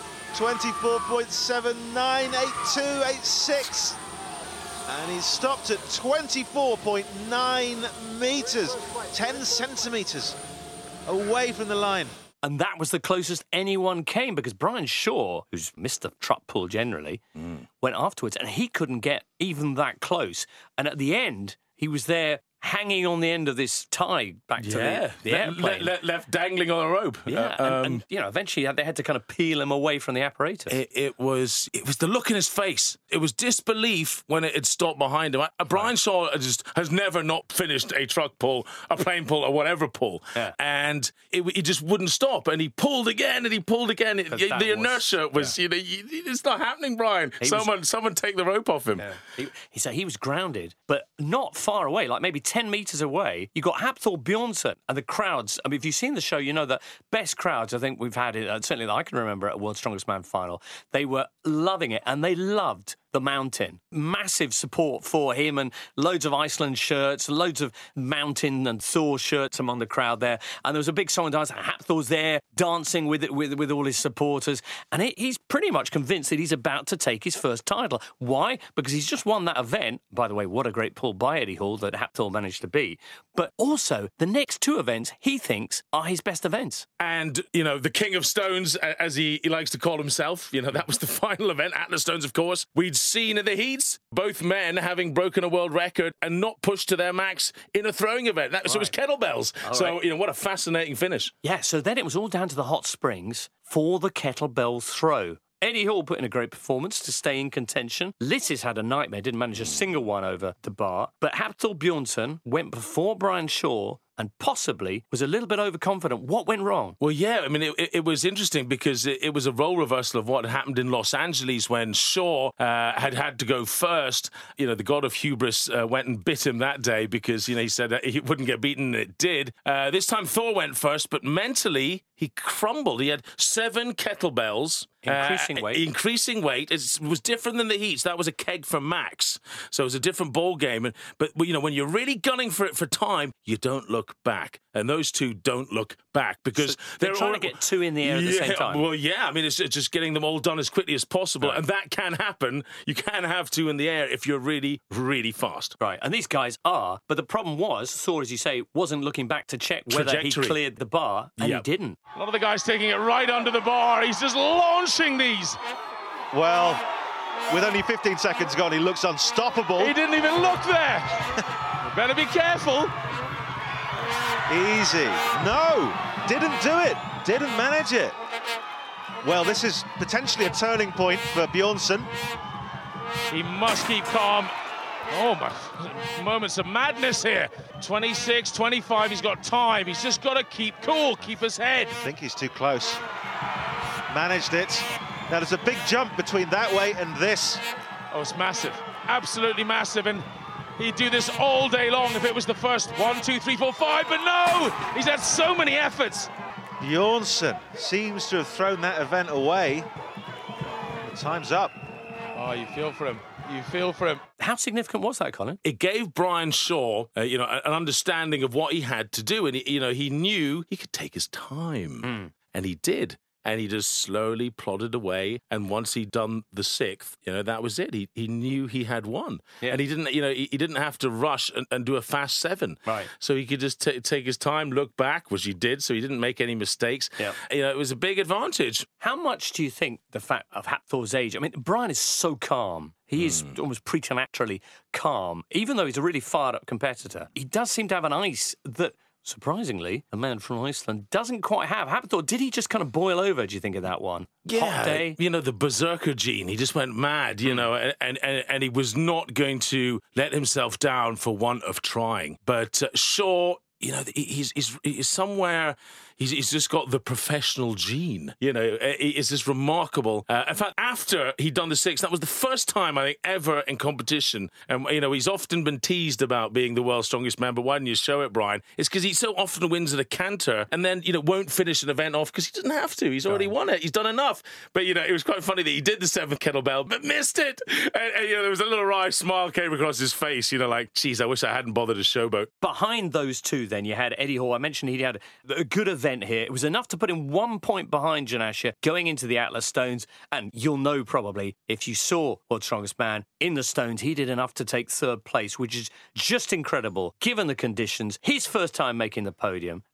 S2: 24.798286. And he's stopped at 24.9 metres, 10 centimetres away from the line.
S1: And that was the closest anyone came because Brian Shaw, who's Mr. Truck Pull generally, went afterwards and he couldn't get even that close. And at the end, he was there hanging on the end of this tie back to the airplane.
S3: Left dangling on a rope.
S1: Yeah, and eventually they had to kind of peel him away from the apparatus.
S3: It was the look in his face. It was disbelief when it had stopped behind him. Brian Shaw has never not finished a truck pull, a plane pull, or whatever pull. Yeah. And he just wouldn't stop. And he pulled again and he pulled again. The inertia was, it's not happening, Brian. Someone take the rope off him.
S1: Yeah. He said he was grounded, but not far away, like maybe 10 metres away. You got Hafthor Bjornsson and the crowds. I mean, if you've seen the show, you know the best crowds I think we've had, certainly that I can remember at a World's Strongest Man final. They were loving it and they loved the mountain. Massive support for him and loads of Iceland shirts, loads of mountain and Thor shirts among the crowd there. And there was a big song and dance. Hafthor's there dancing with all his supporters. And he's pretty much convinced that he's about to take his first title. Why? Because he's just won that event. By the way, what a great pull by Eddie Hall that Hafthor managed to beat. But also, the next two events he thinks are his best events.
S3: And, the King of Stones, as he likes to call himself, that was the final event. Atlas Stones, of course. We'd seen in the heats both men having broken a world record and not pushed to their max in a throwing event. So it was kettlebells. What a fascinating finish.
S1: Yeah, so then it was all down to the hot springs for the kettlebell throw. Eddie Hall put in a great performance to stay in contention. Lissis had a nightmare, didn't manage a single one over the bar. But Hafthor Bjornsson went before Brian Shaw and possibly was a little bit overconfident. What went wrong?
S3: Well, yeah, I mean, it was interesting because it was a role reversal of what had happened in Los Angeles when Shaw had to go first. The god of hubris went and bit him that day because, he said that he wouldn't get beaten, and it did. This time Thor went first, but mentally he crumbled. He had 7 kettlebells. Increasing weight. It was different than the heats. That was a keg from Max. So it was a different ball game. But when you're really gunning for it for time, you don't look back. And those two don't look back because
S1: they're trying to get 2 in the air at the same time.
S3: Well, yeah. I mean, it's just getting them all done as quickly as possible. Right. And that can happen. You can have 2 in the air if you're really, really fast.
S1: Right. And these guys are. But the problem was, Thor, as you say, wasn't looking back to check whether he cleared the bar. And he didn't.
S3: A lot of the guys taking it right under the bar. He's just launching these.
S2: Well, with only 15 seconds gone, he looks unstoppable.
S3: He didn't even look there. Better be careful.
S2: Easy. No, didn't do it. Didn't manage it. Well, this is potentially a turning point for Bjornsson.
S3: He must keep calm. Oh, my moments of madness here. 26, 25, he's got time. He's just got to keep cool, keep his head.
S2: I think he's too close. Managed it. Now, there's a big jump between that way and this.
S3: Oh, it's massive. Absolutely massive. And he'd do this all day long if it was the first 1, 2, 3, 4, 5. But no! He's had so many efforts.
S2: Bjornsson seems to have thrown that event away. The time's up.
S3: Oh, you feel for him. You feel for him.
S1: How significant was that, Colin?
S3: It gave Brian Shaw, an understanding of what he had to do, and he knew he could take his time, and he did. And he just slowly plodded away. And once he'd done the 6th, that was it. He knew he had won. Yeah. And he didn't, he didn't have to rush and do a fast 7. Right. So he could just take his time, look back, which he did. So he didn't make any mistakes. Yeah. It was a big advantage.
S1: How much do you think the fact of Hafthor's age? I mean, Brian is so calm. He is almost preternaturally calm. Even though he's a really fired-up competitor, he does seem to have an ice that, surprisingly, a man from Iceland doesn't quite have. Hafthor, did he just kind of boil over, do you think, of that one?
S3: Yeah,
S1: hot day?
S3: The berserker gene, he just went mad, and he was not going to let himself down for want of trying. But Shaw, he's somewhere... He's just got the professional gene. It's just remarkable. In fact, after he'd done the 6th, that was the first time, I think, ever in competition. And, he's often been teased about being the world's strongest man, but why didn't you show it, Brian? It's because he so often wins at a canter and then, won't finish an event off because he doesn't have to. He's already won it. He's done enough. But, it was quite funny that he did the 7th kettlebell, but missed it. And there was a little wry smile came across his face, like, geez, I wish I hadn't bothered to showboat.
S1: Behind those two, then, you had Eddie Hall. I mentioned he had a good event here. It was enough to put him 1 point behind Janasha going into the Atlas Stones. And you'll know probably, if you saw World's Strongest Man in the Stones, he did enough to take 3rd place, which is just incredible, given the conditions. His first time making the podium.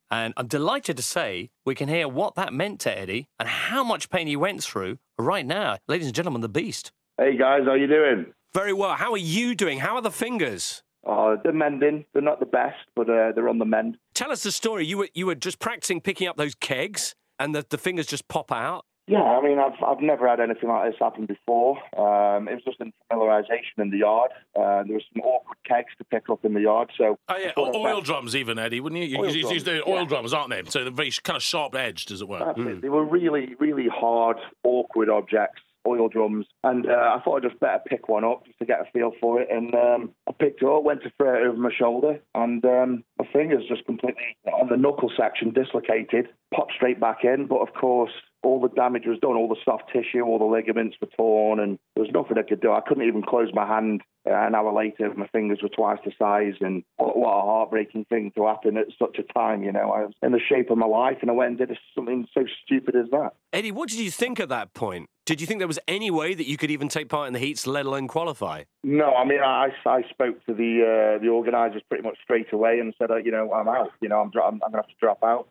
S1: And I'm delighted to say we can hear what that meant to Eddie and how much pain he went through right now. Ladies and gentlemen, the Beast.
S5: Hey, guys, how you doing?
S1: Very well. How are you doing? How are the fingers?
S5: Oh, they're mending. They're not the best, but they're on the mend.
S1: Tell us the story. You were just practicing picking up those kegs and the fingers just pop out?
S5: Yeah, I mean, I've never had anything like this happen before. It was just in familiarisation in the yard. There were some awkward kegs to pick up in the yard. So,
S3: oh yeah, oil drums even, Eddie, wouldn't you? They're oil drums, aren't they? So they're very kind of sharp-edged, as it were.
S5: They were really, really hard, awkward objects. Oil drums, and I thought I'd just better pick one up just to get a feel for it. And I picked it up, went to throw it over my shoulder, and my fingers just completely on the knuckle section dislocated, popped straight back in. But of course, all the damage was done, all the soft tissue, all the ligaments were torn, and there was nothing I could do. I couldn't even close my hand. An hour later, my fingers were twice the size, and what a heartbreaking thing to happen at such a time, you know. I was in the shape of my life, and I went and did something so stupid as that.
S1: Eddie, what did you think at that point? Did you think there was any way that you could even take part in the heats, let alone qualify?
S5: No, I mean, I spoke to the organisers pretty much straight away and said, you know, I'm out. You know, I'm going to have to drop out.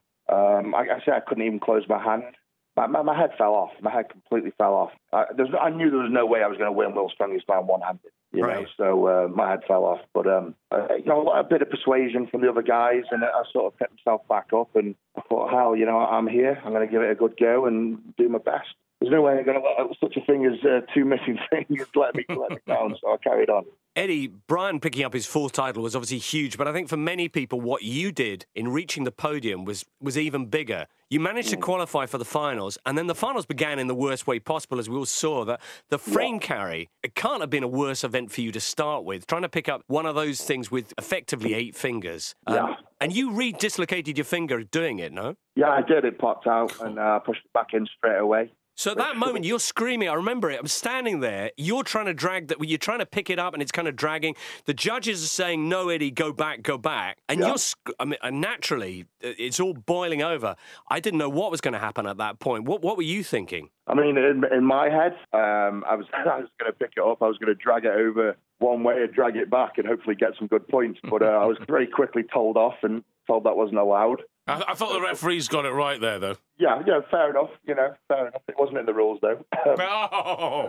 S5: I said I couldn't even close my hand. My head fell off. My head completely fell off. I knew there was no way I was going to win World's Strongest Man one-handed. You know, so my head fell off. But you know, a bit of persuasion from the other guys, and I sort of picked myself back up, and I thought, hell, you know, I'm here. I'm going to give it a good go and do my best. There's no way I'm going to let such a thing as two missing fingers let me down, so I carried on.
S1: Eddie, Brian picking up his fourth title was obviously huge, but I think for many people, what you did in reaching the podium was even bigger. You managed to qualify for the finals, and then the finals began in the worst way possible, as we all saw. That the frame carry, it can't have been a worse event for you to start with, trying to pick up one of those things with effectively 8 fingers. And you re-dislocated your finger doing it, no?
S5: Yeah, I did. It popped out, and I pushed it back in straight away.
S1: So at that moment, you're screaming. I remember it. I'm standing there. You're trying to drag that. You're trying to pick it up, and it's kind of dragging. The judges are saying, "No, Eddie, go back, go back." And you're. I mean, naturally, it's all boiling over. I didn't know what was going to happen at that point. What were you thinking?
S5: I mean, in my head, I was going to pick it up. I was going to drag it over one way and drag it back, and hopefully get some good points. But I was very quickly told off and told that wasn't allowed.
S3: I thought the referees got it right there, though.
S5: Yeah, fair enough. Fair enough. It wasn't in the rules, though.
S3: Oh.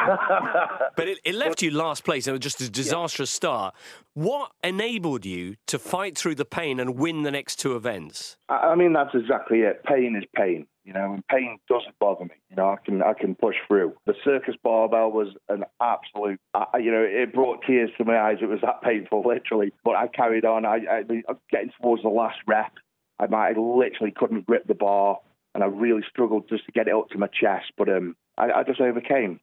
S1: But it left you last place. It was just a disastrous start. What enabled you to fight through the pain and win the next 2 events?
S5: I mean, that's exactly it. Pain is pain. And pain doesn't bother me. I can push through. The circus barbell was an absolute, it brought tears to my eyes. It was that painful, literally. But I carried on. I getting towards the last rep. I literally couldn't grip the bar, and I really struggled just to get it up to my chest. But I just overcame.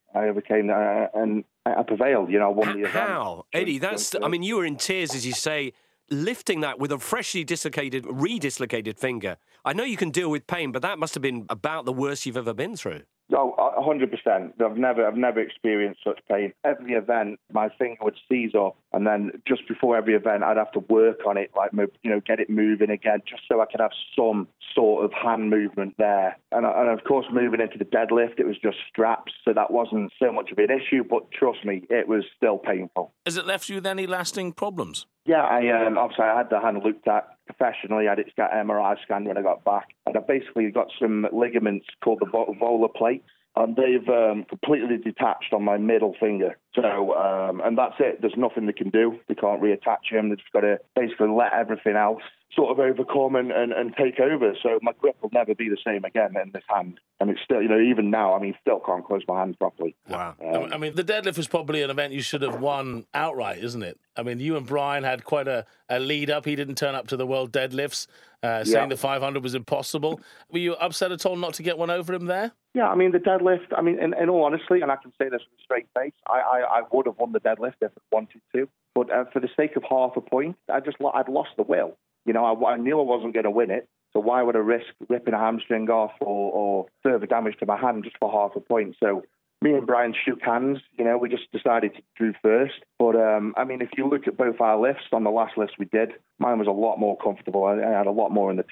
S5: And I prevailed. I won the event.
S1: How? Eddie, I mean, you were in tears, as you say, lifting that with a freshly re-dislocated finger. I know you can deal with pain, but that must have been about the worst you've ever been through.
S5: Oh, 100%. I've never experienced such pain. Every event, my finger would seize up, and then just before every event, I'd have to work on it, get it moving again, just so I could have some sort of hand movement there. And of course, moving into the deadlift, it was just straps, so that wasn't so much of an issue. But trust me, it was still painful.
S3: Has it left you with any lasting problems?
S5: Yeah, obviously I had the hand looked at professionally. I had it MRI scanned when I got back, and I basically got some ligaments called the volar plates, and they've completely detached on my middle finger. So, and that's it. There's nothing they can do. They can't reattach them. They've just got to basically let everything else sort of overcome and take over. So my grip will never be the same again in this hand. And it's still, even now, still can't close my hand properly.
S3: Wow. The deadlift was probably an event you should have won outright, isn't it? You and Brian had quite a lead up. He didn't turn up to the World Deadlifts, saying the 500 was impossible. Were you upset at all not to get one over him there?
S5: Yeah, the deadlift, in all honesty, and I can say this with a straight face, I would have won the deadlift if I wanted to. But for the sake of half a point, I'd lost the will. I knew I wasn't going to win it, so why would I risk ripping a hamstring off or further damage to my hand just for half a point? So me and Brian shook hands. We just decided to do first. But, if you look at both our lifts, on the last lift we did, mine was a lot more comfortable. I had a lot more in the tank.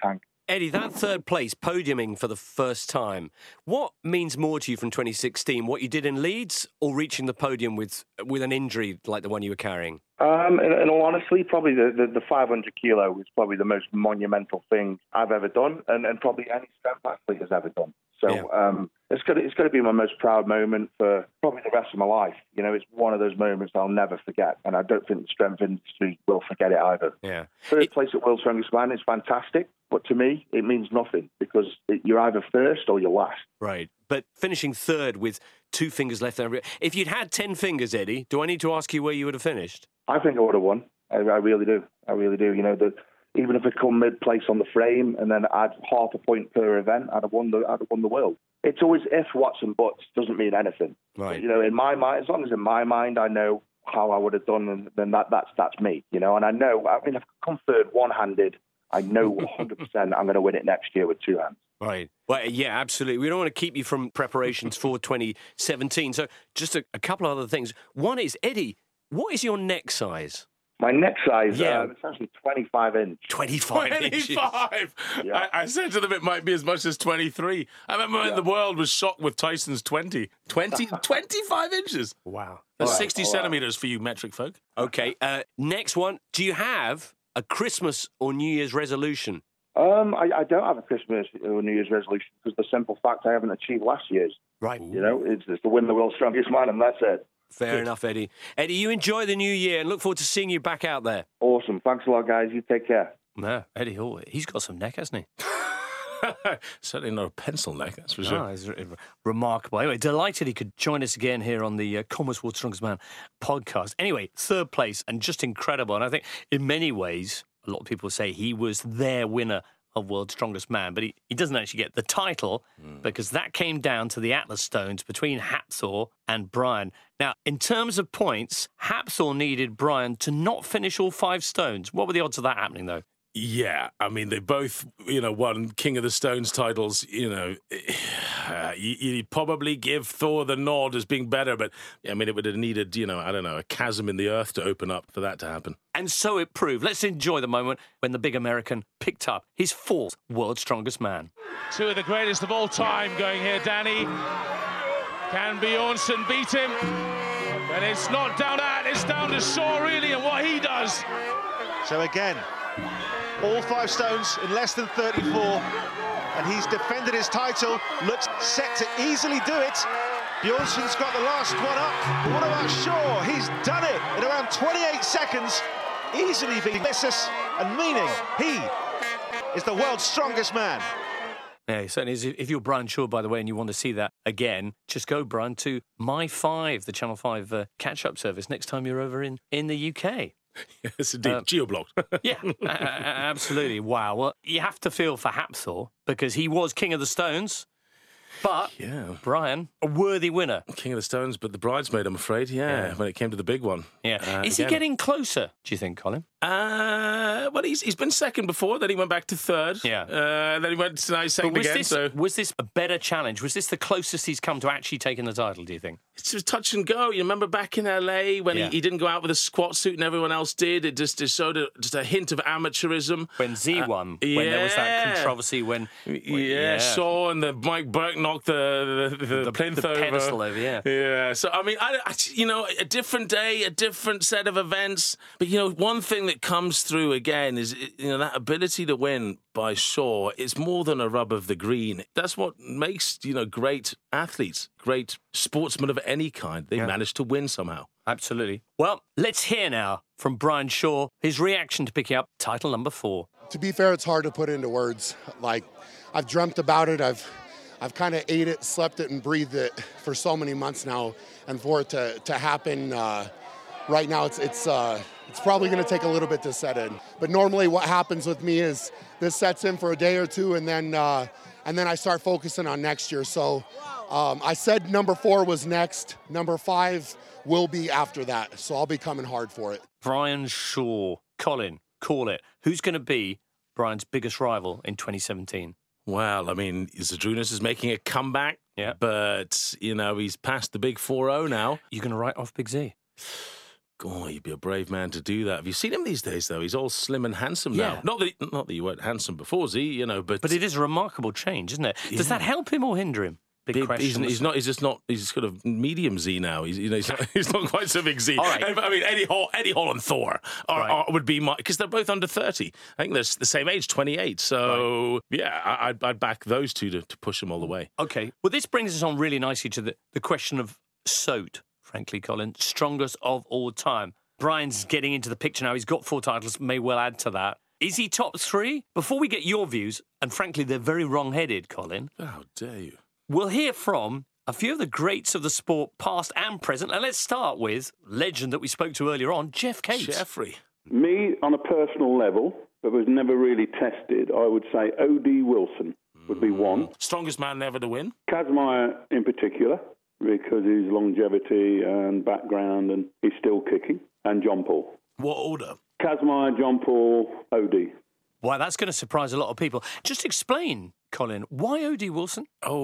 S1: Eddie, that third place, podiuming for the first time, what means more to you from 2016? What you did in Leeds or reaching the podium with an injury like the one you were carrying?
S5: In all honesty, probably the 500 kilo was probably the most monumental thing I've ever done, and probably any strength athlete has ever done. So it's going to be my most proud moment for probably the rest of my life. You know, it's one of those moments I'll never forget, and I don't think the strength industry will forget it either.
S1: Yeah.
S5: Third place at World's Strongest Man is fantastic, but to me, it means nothing because you're either first or you're last.
S1: Right. But finishing third with 2 fingers left there. If you'd had 10 fingers, Eddie, do I need to ask you where you would have finished?
S5: I think I would have won. I really do. I really do. You know, even if I come mid-place on the frame and then add half a point per event, I'd have won the world. It's always if, whats and buts doesn't mean anything.
S1: Right.
S5: But, you know, in my mind, as long as in my mind I know how I would have done, then that's me. You know, and I know. I mean, if I come third one-handed, I know 100% I'm going to win it next year with 2 hands.
S1: Right. Well, yeah, absolutely. We don't want to keep you from preparations for 2017. So just a couple of other things. One is, Eddie, what is your neck size?
S5: My neck size, it's actually 25 inch.
S1: 25 inches.
S3: 25!
S5: Yeah.
S3: I said to them it might be as much as 23. I remember when the world was shocked with Tyson's 20. 25 inches.
S1: Wow.
S3: That's 60 centimetres for you metric folk.
S1: Okay, next one. Do you have a Christmas or New Year's resolution?
S5: I don't have a Christmas or New Year's resolution because the simple fact I haven't achieved last year's.
S1: Right.
S5: You know, it's to win the World's Strongest Man, and that's it.
S1: Fair enough, Eddie. Eddie, you enjoy the new year and look forward to seeing you back out there.
S5: Awesome. Thanks a lot, guys. You take care.
S1: No, Eddie Hall, he's got some neck, hasn't he?
S3: Certainly not a pencil neck, that's for sure.
S1: Oh, it's remarkable. Anyway, delighted he could join us again here on the Commerce World's Strongest Man podcast. Anyway, third place and just incredible. And I think in many ways, a lot of people say he was their winner of World's Strongest Man, but he doesn't actually get the title because that came down to the Atlas Stones between Hapthor and Brian. Now, in terms of points, Hapthor needed Brian to not finish all 5 stones. What were the odds of that happening, though?
S3: Yeah, I mean, they both, won King of the Stones titles. You'd probably give Thor the nod as being better, but, I mean, it would have needed, a chasm in the earth to open up for that to happen.
S1: And so it proved. Let's enjoy the moment when the big American picked up his 4th World's Strongest Man.
S6: 2 of the greatest of all time going here, Danny. Can Bjornsson beat him? And it's not down it's down to Shaw, really, and what he does.
S2: So again, all 5 stones in less than 34, and he's defended his title, looks set to easily do it. Bjornsson's got the last one up. But what about Shaw? He's done it in around 28 seconds, easily beating Lissus, and meaning he is the world's strongest man.
S1: Yeah, it certainly is. If you're Brian Shaw, by the way, and you want to see that again, just go, Brian, to My5, the Channel 5 catch-up service, next time you're over in the UK.
S3: Yes, indeed. Geo-blocked.
S1: Yeah, absolutely. Wow. Well, you have to feel for Hapthor because he was King of the Stones. But, Brian, a worthy winner.
S3: King of the Stones, but the bridesmaid, I'm afraid, when it came to the big one.
S1: Yeah. Is he getting closer, do you think, Colin?
S3: Well, he's been second before, then he went back to third.
S1: Yeah.
S3: Then he went to second again.
S1: Was this a better challenge? Was this the closest he's come to actually taking the title, do you think?
S3: It's just touch and go. You remember back in LA when he didn't go out with a squat suit and everyone else did? It just showed just a hint of amateurism.
S1: When Z won, when there was that controversy when
S3: Shaw and the Mike Burke knocked the plinth over.
S1: Pedestal over,
S3: Yeah, so I mean, a different day, a different set of events. But, one thing that comes through again is, that ability to win by Shaw is more than a rub of the green. That's what makes, great athletes, great sportsmen of any kind. They manage to win somehow.
S1: Absolutely. Well, let's hear now from Brian Shaw, his reaction to picking up title number 4.
S7: To be fair, it's hard to put into words. Like, I've dreamt about it. I've kind of ate it, slept it, and breathed it for so many months now. And for it to happen right now, it's probably going to take a little bit to set in. But normally what happens with me is this sets in for a day or two, and then I start focusing on next year. So I said number 4 was next. Number 5 will be after that. So I'll be coming hard for it.
S1: Brian Shaw. Colin, call it. Who's going to be Brian's biggest rival in 2017?
S3: Well, I mean, Zydrunas is making a comeback.
S1: Yeah.
S3: But, he's past the big 4-0 now.
S1: You're going to write off Big Z?
S3: God, you'd be a brave man to do that. Have you seen him these days, though? He's all slim and handsome now. Not that you weren't handsome before, Z, you know, but...
S1: But it is a remarkable change, isn't it? Does that help him or hinder him? Big question.
S3: He's sort of medium Z now. He's not quite so big Z.
S1: All right.
S3: I mean, Eddie Hall and Thor would be my... Because they're both under 30. I think they're the same age, 28. So, I'd back those two to push them all the way.
S1: OK. Well, this brings us on really nicely to the question of SOAT, frankly, Colin. Strongest of all time. Brian's getting into the picture now. He's got 4 titles, may well add to that. Is he top 3? Before we get your views, and frankly, they're very wrong-headed, Colin.
S3: How dare you?
S1: We'll hear from a few of the greats of the sport, past and present. And let's start with legend that we spoke to earlier on, Geoff Capes.
S3: Jeffrey.
S4: Me, on a personal level, but was never really tested, I would say O.D. Wilson would be one.
S3: Strongest man ever to win?
S4: Kazmaier in particular, because his longevity and background, and he's still kicking. And John Paul.
S3: What order?
S4: Kazmaier, John Paul, O.D.
S1: Why, that's going to surprise a lot of people. Just explain, Colin, why O.D. Wilson?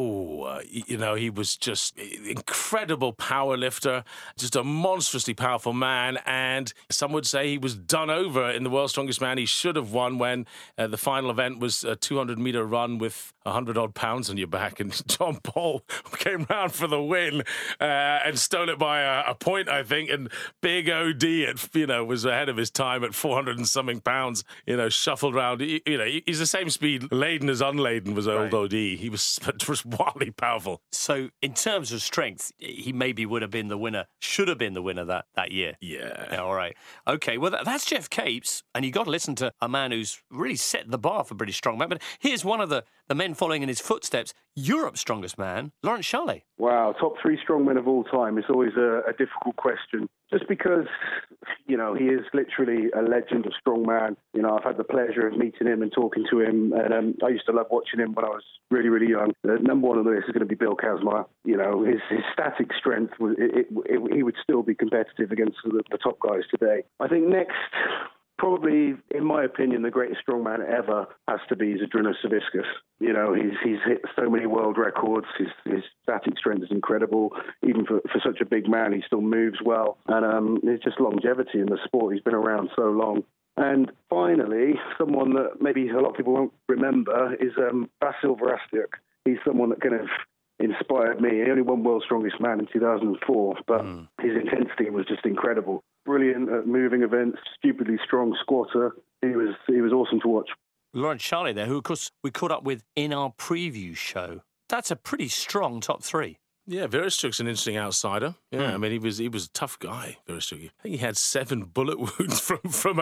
S3: He was just incredible power lifter, just a monstrously powerful man, and some would say he was done over in the World's Strongest Man. He should have won when the final event was a 200-metre run with 100-odd pounds on your back, and John Paul came round for the win and stole it by a point, I think, and big O.D. was ahead of his time at 400 and something pounds, shuffled around. He's the same speed laden as unladen was old O.D. He was wildly powerful.
S1: So, in terms of strength, he maybe would have been the winner, should have been the winner that year.
S3: Yeah.
S1: All right. Okay, well, that's Geoff Capes, and you got to listen to a man who's really set the bar for British strongman. But here's one of the men following in his footsteps, Europe's strongest man, Laurence Shahlaei.
S8: Wow, top 3 strongmen of all time. It's always a difficult question. Just because, he is literally a legend of strongman. I've had the pleasure of meeting him and talking to him, and I used to love watching him when I was really, really young. Number 1 on the list is going to be Bill Kazmaier. His static strength, he would still be competitive against the top guys today. I think next, probably, in my opinion, the greatest strongman ever has to be Zydrunas Savickas. He's hit so many world records. His static strength is incredible. Even for such a big man, he still moves well. And there's just longevity in the sport. He's been around so long. And finally, someone that maybe a lot of people won't remember is Vasil Varastyuk. He's someone that kind of inspired me. He only won World's Strongest Man in 2004, but his intensity was just incredible. Brilliant at moving events, stupidly strong squatter. He was awesome to watch.
S1: Laurence Shahlaei there, who, of course, we caught up with in our preview show. That's a pretty strong top 3.
S3: Yeah, Verestchuk's an interesting outsider. Yeah, I mean, he was a tough guy, Verestchuk. I think he had 7 bullet wounds from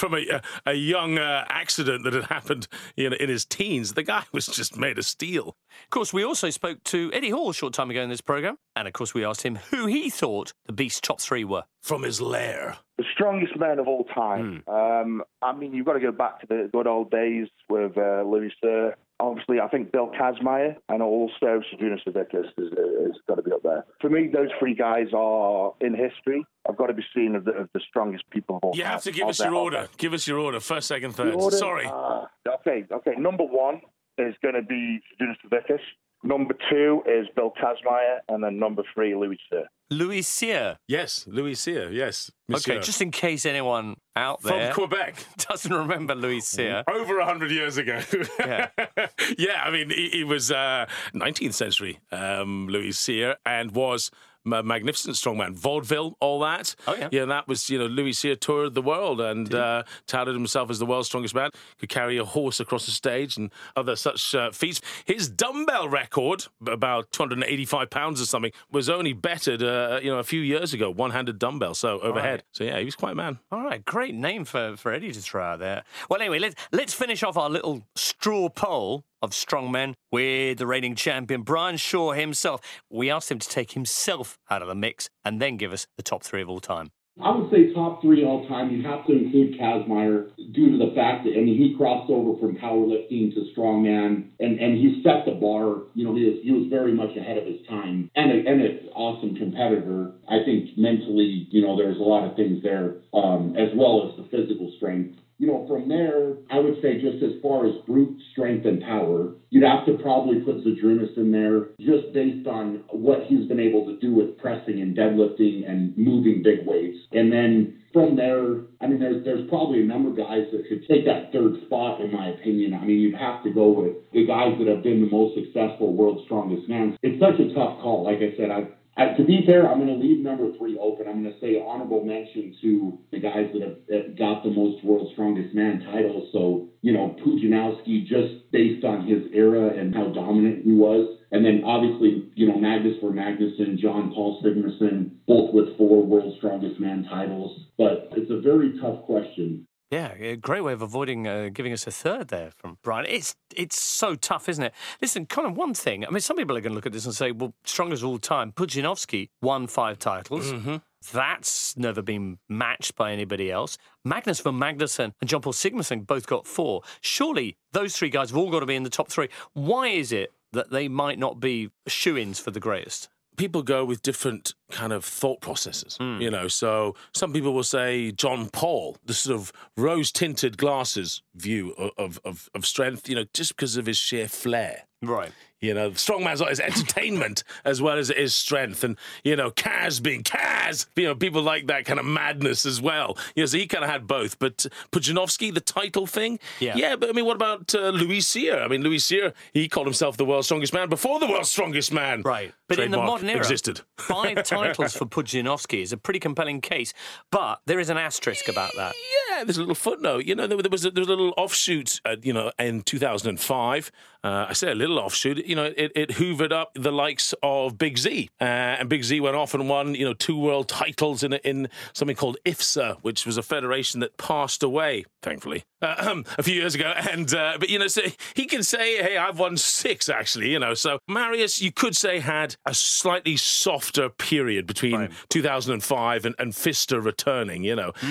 S3: a young accident that had happened in his teens. The guy was just made of steel.
S1: Of course, we also spoke to Eddie Hall a short time ago in this programme. And, of course, we asked him who he thought the Beast's top 3 were.
S3: From his lair.
S5: The strongest man of all time. You've got to go back to the good old days with Louis Cyr. Obviously, I think Bill Kazmaier and also Zydrunas Savickas has got to be up there. For me, those 3 guys are in history. I've got to be seen of the strongest people of all time.
S3: You have to give us your order. Give us your order. First, second, third. Sorry.
S5: Okay. Number 1 is going to be Zydrunas Savickas. Number 2 is Bill Kazmaier, and then number 3, Louis Cyr.
S1: Louis Cyr?
S3: Yes, Louis Cyr, yes. Monsieur.
S1: Okay, just in case anyone out there...
S3: From Quebec.
S1: ...doesn't remember Louis Cyr.
S3: Over 100 years ago.
S1: Yeah.
S3: Yeah, I mean, he was 19th century Louis Cyr, and was... magnificent strongman, vaudeville, all that.
S1: Oh, yeah.
S3: Yeah, that was, Louis Cyr toured the world and touted himself as the world's strongest man, could carry a horse across the stage and other such feats. His dumbbell record, about 285 pounds or something, was only bettered, a few years ago, one-handed dumbbell, so overhead. Right. So, yeah, he was quite a man.
S1: All right, great name for Eddie to throw out there. Well, anyway, let's finish off our little straw poll of strongmen with the reigning champion, Brian Shaw himself. We asked him to take himself out of the mix and then give us the top 3 of all time.
S9: I would say top 3 all time. You have to include Kazmaier due to the fact that, he crossed over from powerlifting to strongman, and he set the bar. He was very much ahead of his time, and an awesome competitor. I think mentally, there's a lot of things there, as well as the physical strength. from there, I would say just as far as brute strength and power, you'd have to probably put Zydrunas in there just based on what he's been able to do with pressing and deadlifting and moving big weights. And then from there, I mean, there's probably a number of guys that could take that third spot, in my opinion. I mean, you'd have to go with the guys that have been the most successful World's Strongest Man. It's such a tough call. Like I said, to be fair, I'm going to leave number 3 open. I'm going to say honorable mention to the guys that have got the most World's Strongest Man titles. So, Pudzianowski, just based on his era and how dominant he was. And then obviously, Magnus for Magnuson, John Paul Sigmarsson, both with 4 World's Strongest Man titles. But it's a very tough question.
S1: Yeah, a great way of avoiding giving us a third there from Brian. It's so tough, isn't it? Listen, Colin, one thing. I mean, some people are going to look at this and say, well, strongest of all time, Pudzianowski won 5 titles. Mm-hmm. That's never been matched by anybody else. Magnus von Magnuson and John Paul Sigmarsson both got 4. Surely those 3 guys have all got to be in the top 3. Why is it that they might not be shoo-ins for the greatest?
S3: People go with different kind of thought processes, so some people will say John Paul, the sort of rose-tinted glasses view of strength, just because of his sheer flair.
S1: Right.
S3: Strongman's like his entertainment as well as it is strength. And, Kaz being Kaz, people like that kind of madness as well. So he kind of had both. But Pudzianowski, the title thing? Yeah, but I mean, what about Louis Cyr? I mean, Louis Cyr, he called himself the world's strongest man before the world's strongest man.
S1: Right. But in the modern era,
S3: existed.
S1: 5 titles for Pudzianowski is a pretty compelling case. But there is an asterisk about that.
S3: Yeah, there's a little footnote. There was a little offshoot, in 2005. I say a little offshoot. It hoovered up the likes of Big Z. And Big Z went off and won, 2 world titles in something called IFSA, which was a federation that passed away, thankfully, a few years ago. And, so he can say, hey, I've won 6, actually, So Marius, you could say, had a slightly softer period between 2005 and Pfister returning,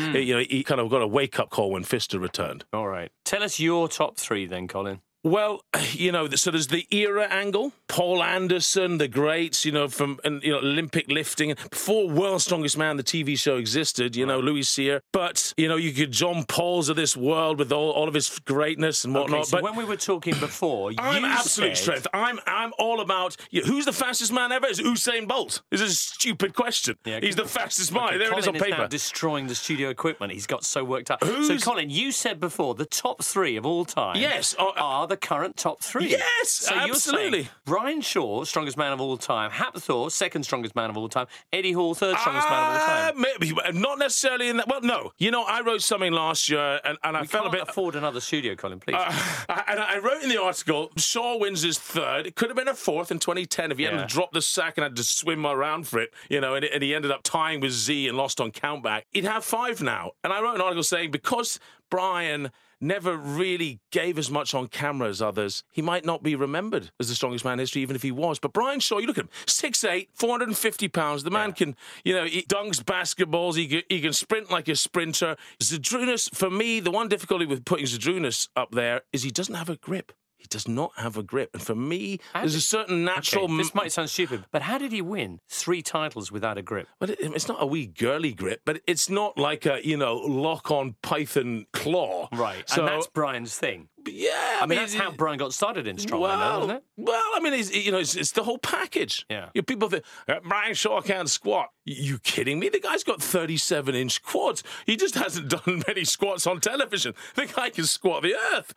S3: He kind of got a wake-up call when Pfister returned.
S1: All right. Tell us your top 3 then, Colin.
S3: Well, so there's the era angle. Paul Anderson, the greats, from Olympic lifting. Before World's Strongest Man, the TV show existed, Louis Cyr. But, you could John Paul's of this world with all of his greatness and whatnot.
S1: Okay, so when we were talking before,
S3: I'm absolute strength. I'm all about, who's the fastest man ever? It's Usain Bolt. It's a stupid question. Yeah, he's the fastest man. There it is on paper.
S1: Colin is now destroying the studio equipment. He's got so worked up. So, Colin, you said before the top 3 of all time are the current top 3.
S3: Yes,
S1: so
S3: absolutely.
S1: You're saying Brian Shaw, strongest man of all time. Hap Thor, second strongest man of all time. Eddie Hall, third strongest man of all time.
S3: Maybe, not necessarily in that. Well, no. I wrote something last year, and I felt a bit.
S1: Afford another studio, Colin, please.
S3: And I wrote in the article, Shaw wins his 3rd. It could have been a 4th in 2010 if he hadn't dropped the sack and had to swim around for it. And he ended up tying with Z and lost on countback. He'd have 5 now. And I wrote an article saying because Brian never really gave as much on camera as others, he might not be remembered as the strongest man in history, even if he was. But Brian Shaw, you look at him, 6'8", 450 pounds. The man can, he dunks basketballs. He can sprint like a sprinter. Zydrunas, for me, the one difficulty with putting Zydrunas up there is he doesn't have a grip. He does not have a grip. And for me, there's a certain natural...
S1: Okay, this might sound stupid, but how did he win 3 titles without a grip?
S3: Well, it's not a wee girly grip, but it's not like a, lock-on python claw.
S1: Right,
S3: so,
S1: and that's Brian's thing.
S3: Yeah,
S1: I mean that's how Brian got started in strongman, isn't it?
S3: Well, I mean, it's the whole package.
S1: Yeah.
S3: People think Brian Shaw can't squat. You kidding me? The guy's got 37-inch quads. He just hasn't done many squats on television. The guy can squat the earth.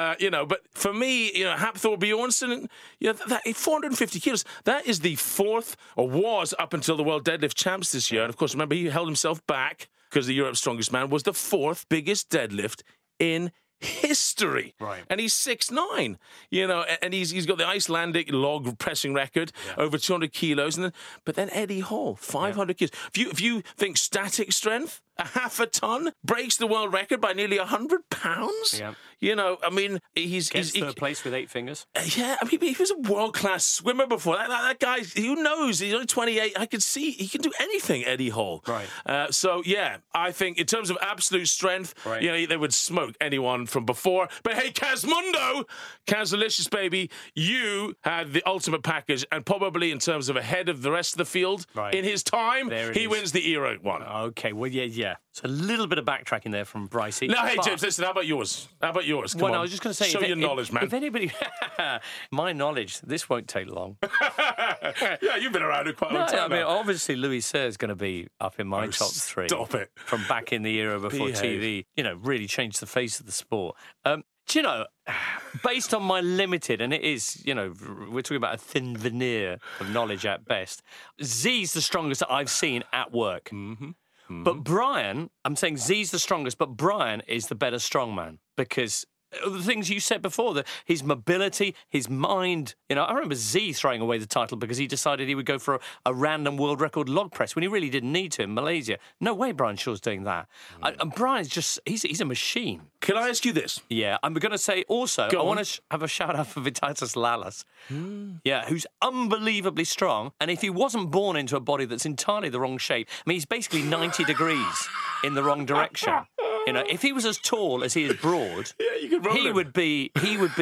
S3: But for me, Hap Thor Bjornsson, that 450 kilos. That is the 4th, or was up until the World Deadlift Champs this year. And of course, remember he held himself back because the Europe's Strongest Man was the 4th biggest deadlift in history.
S1: Right.
S3: And he's 6'9", and he's got the Icelandic log pressing record, over 200 kilos. But then Eddie Hall, 500 kilos. If you think static strength, a half a ton, breaks the world record by nearly 100 pounds.
S1: Yeah.
S3: I mean, he's
S1: third place with 8 fingers.
S3: Yeah, I mean, he was a world-class swimmer before. That guy, who knows? He's only 28. I could see he can do anything, Eddie Hall.
S1: Right.
S3: I think in terms of absolute strength, they would smoke anyone from before. But hey, Kazmundo, Kazalicious, baby, you had the ultimate package, and probably in terms of ahead of the rest of the field, in his time, he wins the era one.
S1: Okay, well, yeah. Yeah. So a little bit of backtracking there from Brycey.
S3: No, hey, James, listen, how about yours? Come
S1: Well,
S3: on.
S1: I was just going to say...
S3: Show your knowledge, man.
S1: If anybody... My knowledge, this won't take long.
S3: Yeah, you've been around it quite a long time.
S1: I mean, obviously, Louis Cyr is going to be up in my top three.
S3: Stop it.
S1: From back in the era before TV, really changed the face of the sport. Do you know, based on my limited, and it is, we're talking about a thin veneer of knowledge at best, Z's the strongest that I've seen at work. But Brian, I'm saying Z's the strongest, but Brian is the better strongman because the things you said before, his mobility, his mind. I remember Z throwing away the title because he decided he would go for a random world record log press when he really didn't need to in Malaysia. No way Brian Shaw's doing that. And Brian's just, he's a machine.
S3: Can I ask you this?
S1: Yeah, I'm going to say also, I want to have a shout-out for Vitatas Lalas, who's unbelievably strong. And if he wasn't born into a body that's entirely the wrong shape, I mean, he's basically 90 degrees in the wrong direction. If he was as tall as he is broad,
S3: you could roll
S1: he
S3: him.
S1: would be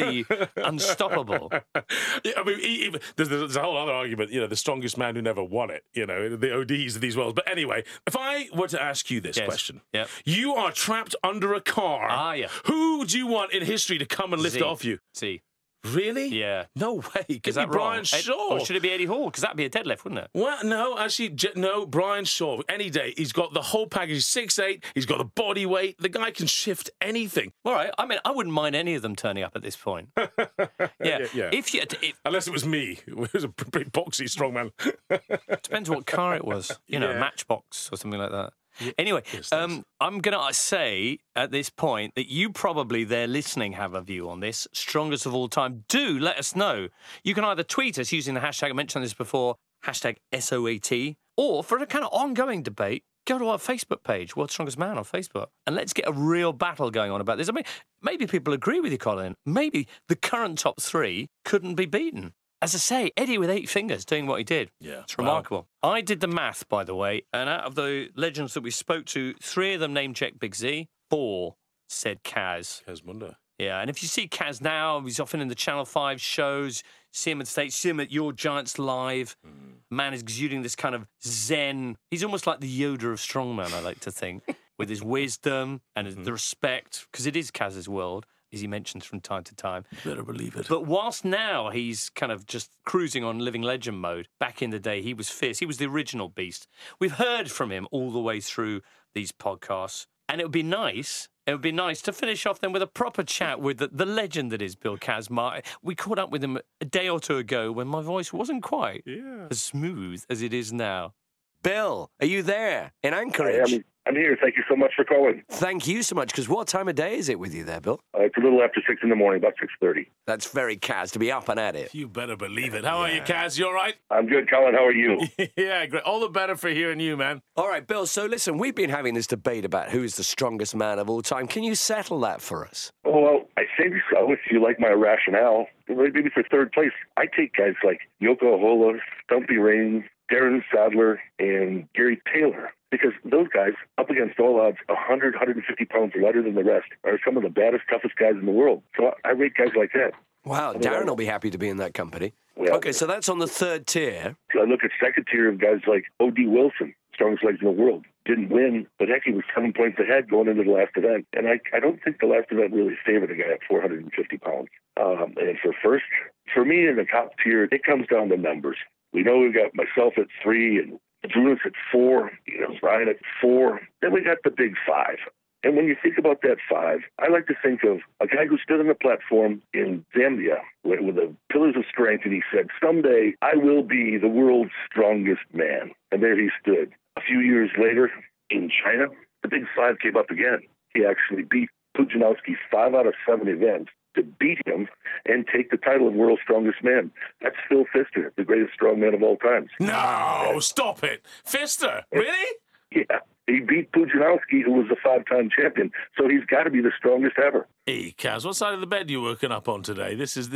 S1: unstoppable.
S3: Yeah, I mean, there's a whole other argument, the strongest man who never won it, the ODs of these worlds. But anyway, if I were to ask you this question, you are trapped under a car. Who do you want in history to come and lift it off you?
S1: Z.
S3: Really?
S1: Yeah.
S3: No way.
S1: Is that
S3: Brian Shaw?
S1: Or should it be Eddie Hall? Because that'd be a deadlift, wouldn't it?
S3: Well, no, actually, no, Brian Shaw. Any day. He's got the whole package. He's 6'8". He's got the body weight. The guy can shift anything.
S1: All right. I mean, I wouldn't mind any of them turning up at this point. Yeah.
S3: Unless it was me. It was a big boxy strong man.
S1: Depends what car it was. A Matchbox or something like that. Anyway, I'm going to say at this point that you probably there listening have a view on this. Strongest of all time. Do let us know. You can either tweet us using the hashtag, I mentioned this before, hashtag SOAT, or for a kind of ongoing debate, go to our Facebook page, World's Strongest Man on Facebook, and let's get a real battle going on about this. I mean, maybe people agree with you, Colin. Maybe the current top three couldn't be beaten. As I say, Eddie with 8 fingers doing what he did.
S3: Yeah.
S1: It's remarkable. Wow. I did the math, by the way, and out of the legends that we spoke to, 3 of them name-checked Big Z, 4 said Kaz.
S3: Kaz Munda.
S1: Yeah, and if you see Kaz now, he's often in the Channel 5 shows, see him at the States, see him at Your Giants Live. Man is exuding this kind of zen. He's almost like the Yoda of strongman, I like to think, with his wisdom and the respect, because it is Kaz's world, as he mentions from time to time.
S3: Better believe it.
S1: But whilst now he's kind of just cruising on living legend mode, back in the day he was fierce. He was the original beast. We've heard from him all the way through these podcasts, and it would be nice to finish off then with a proper chat with the legend that is Bill Kazmaier. We caught up with him a day or two ago when my voice wasn't quite as smooth as it is now.
S10: Bill, are you there in Anchorage?
S11: I'm here. Thank you so much for calling.
S10: Thank you so much, because what time of day is it with you there, Bill?
S11: It's a little after 6 in the morning, about 6:30.
S10: That's very Kaz to be up and at it.
S3: You better believe it. How are you, Kaz? You all right?
S11: I'm good, Colin. How are you?
S3: Yeah, great. All the better for hearing you, man.
S10: All right, Bill, so listen, we've been having this debate about who is the strongest man of all time. Can you settle that for us?
S11: Oh, well, I think so, if you like my rationale. Maybe for third place, I take guys like Yoko Holo, Stumpy Raines, Darren Sadler, and Gary Taylor. Because those guys, up against all odds, 100, 150 pounds lighter than the rest, are some of the baddest, toughest guys in the world. So I rate guys like that.
S10: Wow, Darren will be happy to be in that company.
S11: Well,
S10: okay, so that's on the third tier.
S11: I look at second tier of guys like O.D. Wilson, strongest legs in the world. Didn't win, but heck, he was 7 points ahead going into the last event. And I don't think the last event really favored a guy at 450 pounds. And for first, for me in the top tier, it comes down to numbers. We know we've got myself at 3 and Drunas at 4, Ryan at 4. Then we got the big 5. And when you think about that 5, I like to think of a guy who stood on the platform in Zambia with the pillars of strength, and he said, someday I will be the world's strongest man. And there he stood. A few years later, in China, the big 5 came up again. He actually beat Pudzianowski 5 out of 7 events to beat him and take the title of world's strongest man. That's Phil Pfister, the greatest strongman of all time.
S3: No, stop it. Pfister, really?
S11: Yeah. He beat Pudzianowski, who was a 5-time champion, so he's got to be the strongest ever.
S3: Hey, Kaz, what side of the bed are you working up on today? This is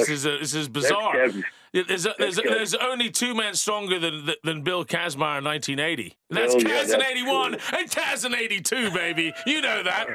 S3: bizarre. There's only 2 men stronger than Bill Kazmaier in 1980. That's Kaz in 81 and Kaz in 82, baby. You know that.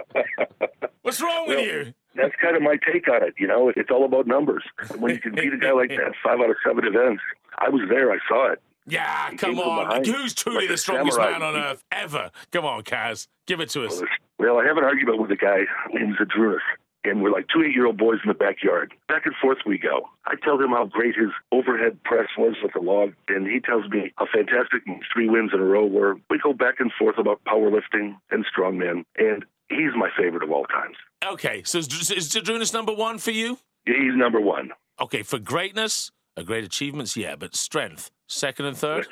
S3: What's wrong with you?
S11: That's kind of my take on it. It's all about numbers. When you can beat a guy like that 5 out of 7 events, I was there. I saw it.
S3: Yeah,
S11: He
S3: come
S11: came from
S3: on.
S11: behind,
S3: Who's truly
S11: like
S3: the
S11: a
S3: strongest
S11: samurai.
S3: man on earth ever? Come on, Kaz. Give it to us.
S11: Well, I have an argument with a guy named Zydrunas, and we're like two 8-year-old boys in the backyard. Back and forth we go. I tell him how great his overhead press was with the log, and he tells me how fantastic 3 wins in a row were. We go back and forth about powerlifting and strongman, and he's my favorite of all times.
S3: Okay, so is Zydrunas number 1 for you?
S11: He's number 1.
S3: Okay, for greatness, great achievements, yeah, but strength, second and third?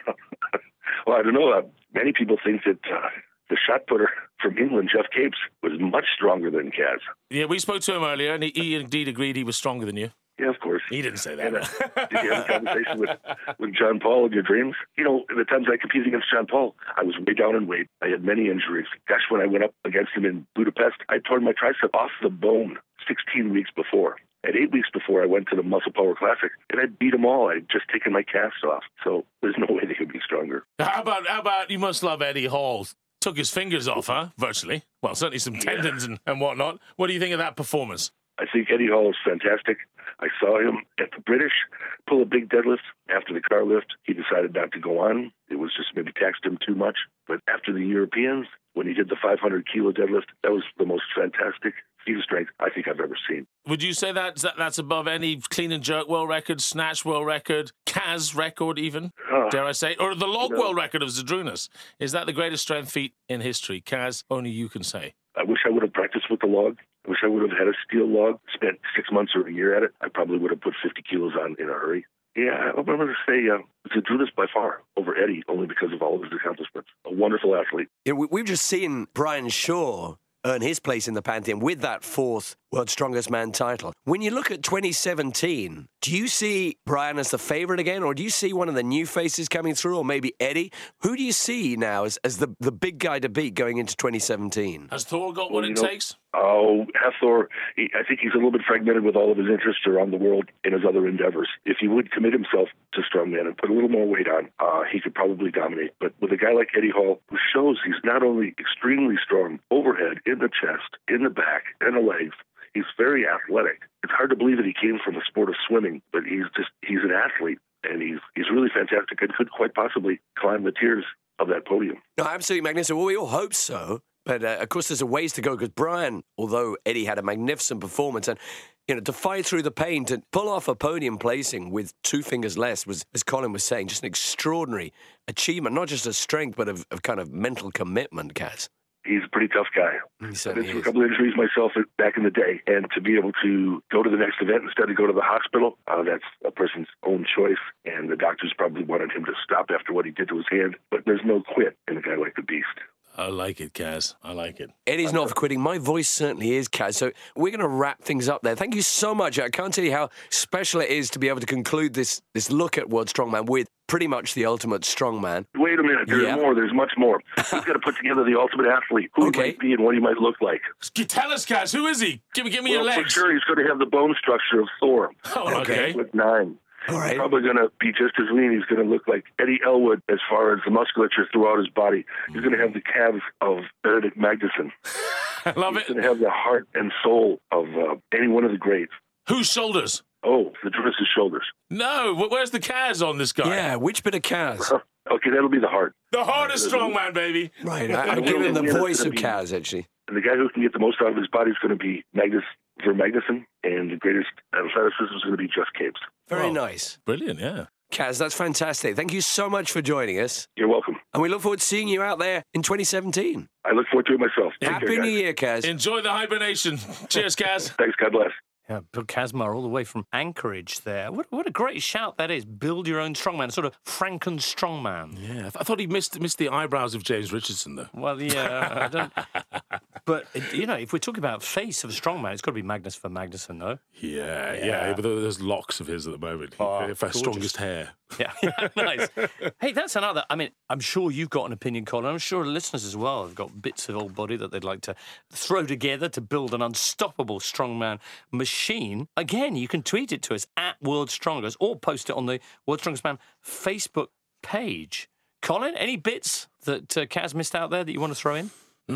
S11: Well, I don't know. Many people think that the shot putter from England, Jeff Capes, was much stronger than Kaz.
S3: Yeah, we spoke to him earlier, and he indeed agreed he was stronger than you.
S11: Yeah, of course.
S3: He didn't say that.
S11: And, did you have a conversation with John Paul in your dreams? You know, the times I competed against John Paul, I was way down in weight. I had many injuries. Gosh, when I went up against him in Budapest, I tore my tricep off the bone 16 weeks before. And 8 weeks before, I went to the Muscle Power Classic, and I beat them all. I'd just taken my cast off. So there's no way they could be stronger.
S3: How about you must love Eddie Hall. Took his fingers off, huh? Virtually. Well, certainly some tendons and whatnot. What do you think of that performance?
S11: I think Eddie Hall is fantastic. I saw him at the British pull a big deadlift. After the car lift, he decided not to go on. It was just maybe taxed him too much. But after the Europeans, when he did the 500-kilo deadlift, that was the most fantastic feat of strength I think I've ever seen.
S3: Would you say that's above any clean and jerk world record, snatch world record, Kaz record even, dare I say, or the log world record of Zydrunas? Is that the greatest strength feat in history? Kaz, only you can say.
S11: I wish I would have practiced with the log. I wish I would have had a steel log, spent 6 months or a year at it. I probably would have put 50 kilos on in a hurry. Yeah, I'm going to say Zydrunas by far over Eddie, only because of all of his accomplishments. A wonderful athlete.
S10: Yeah, we've just seen Brian Shaw earn his place in the Pantheon with that 4th World's Strongest Man title. When you look at 2017, do you see Brian as the favorite again, or do you see one of the new faces coming through, or maybe Eddie? Who do you see now as the big guy to beat going into 2017?
S3: Has Thor got what it takes?
S11: Oh, Thor, I think he's a little bit fragmented with all of his interests around the world in his other endeavors. If he would commit himself to strongman and put a little more weight on, he could probably dominate. But with a guy like Eddie Hall, who shows he's not only extremely strong overhead, in the chest, in the back, and the legs, he's very athletic. It's hard to believe that he came from the sport of swimming, but he's an athlete, and he's really fantastic and could quite possibly climb the tiers of that podium.
S10: No, absolutely magnificent. Well, we all hope so. But, of course, there's a ways to go because Brian, although Eddie had a magnificent performance, and, you know, to fight through the pain, to pull off a podium placing with 2 fingers less was, as Colin was saying, just an extraordinary achievement, not just of strength, but of kind of mental commitment, Kaz.
S11: He's a pretty tough guy.
S10: I've
S11: been through a couple of injuries myself back in the day, and to be able to go to the next event instead of go to the hospital, that's a person's own choice, and the doctors probably wanted him to stop after what he did to his hand, but there's no quit in a guy like the Beast.
S3: I like it, Kaz. I like it.
S10: Eddie's not for quitting. My voice certainly is, Kaz. So we're going to wrap things up there. Thank you so much. I can't tell you how special it is to be able to conclude this look at World Strongman with pretty much the ultimate strongman.
S11: Wait a minute. There's more. There's much more. We've got to put together the ultimate athlete. Who he might be and what he might look like.
S3: Tell us, Kaz. Who is he? Give me your legs.
S11: For sure, he's going to have the bone structure of Thor.
S3: Oh, okay.
S11: With 9.
S10: All right.
S11: He's probably going to be just as lean. He's going to look like Eddie Elwood as far as the musculature throughout his body. He's going to have the calves of Benedict Magnuson.
S3: I love it.
S11: He's going to have the heart and soul of any one of the greats.
S3: Whose shoulders?
S11: Oh, Zydrunas' shoulders.
S3: No, where's the Kaz on this guy?
S10: Yeah, which bit of Kaz?
S11: Okay, that'll be the heart.
S3: The heart is strongman, baby.
S10: Right, I'm giving the voice of Kaz, actually.
S11: And the guy who can get the most out of his body is going to be Magnuson, and the greatest athleticism is going to be Jeff Capes.
S10: Very nice.
S3: Brilliant, yeah.
S10: Kaz, that's fantastic. Thank you so much for joining us.
S11: You're welcome.
S10: And we look forward to seeing you out there in 2017.
S11: I look forward to it myself.
S10: Happy New Year, Kaz.
S3: Enjoy the hibernation. Cheers, Kaz.
S11: Thanks, God bless.
S1: Yeah, Bill Kazmar all the way from Anchorage there. What a great shout that is. Build your own strongman, sort of Franken strongman.
S3: Yeah, I thought he missed the eyebrows of James Richardson, though.
S1: Well, yeah, I don't... But, you know, if we're talking about face of a strongman, it's got to be Magnus for Magnuson, though.
S3: Yeah, but there's locks of his at the moment. Strongest hair.
S1: Yeah, nice. Hey, that's another... I mean, I'm sure you've got an opinion, Colin. I'm sure listeners as well have got bits of old body that they'd like to throw together to build an unstoppable strongman machine. Again, you can tweet it to us at World Strongest or post it on the World Strongest Man Facebook page. Colin, any bits that Kaz missed out there that you want to throw in?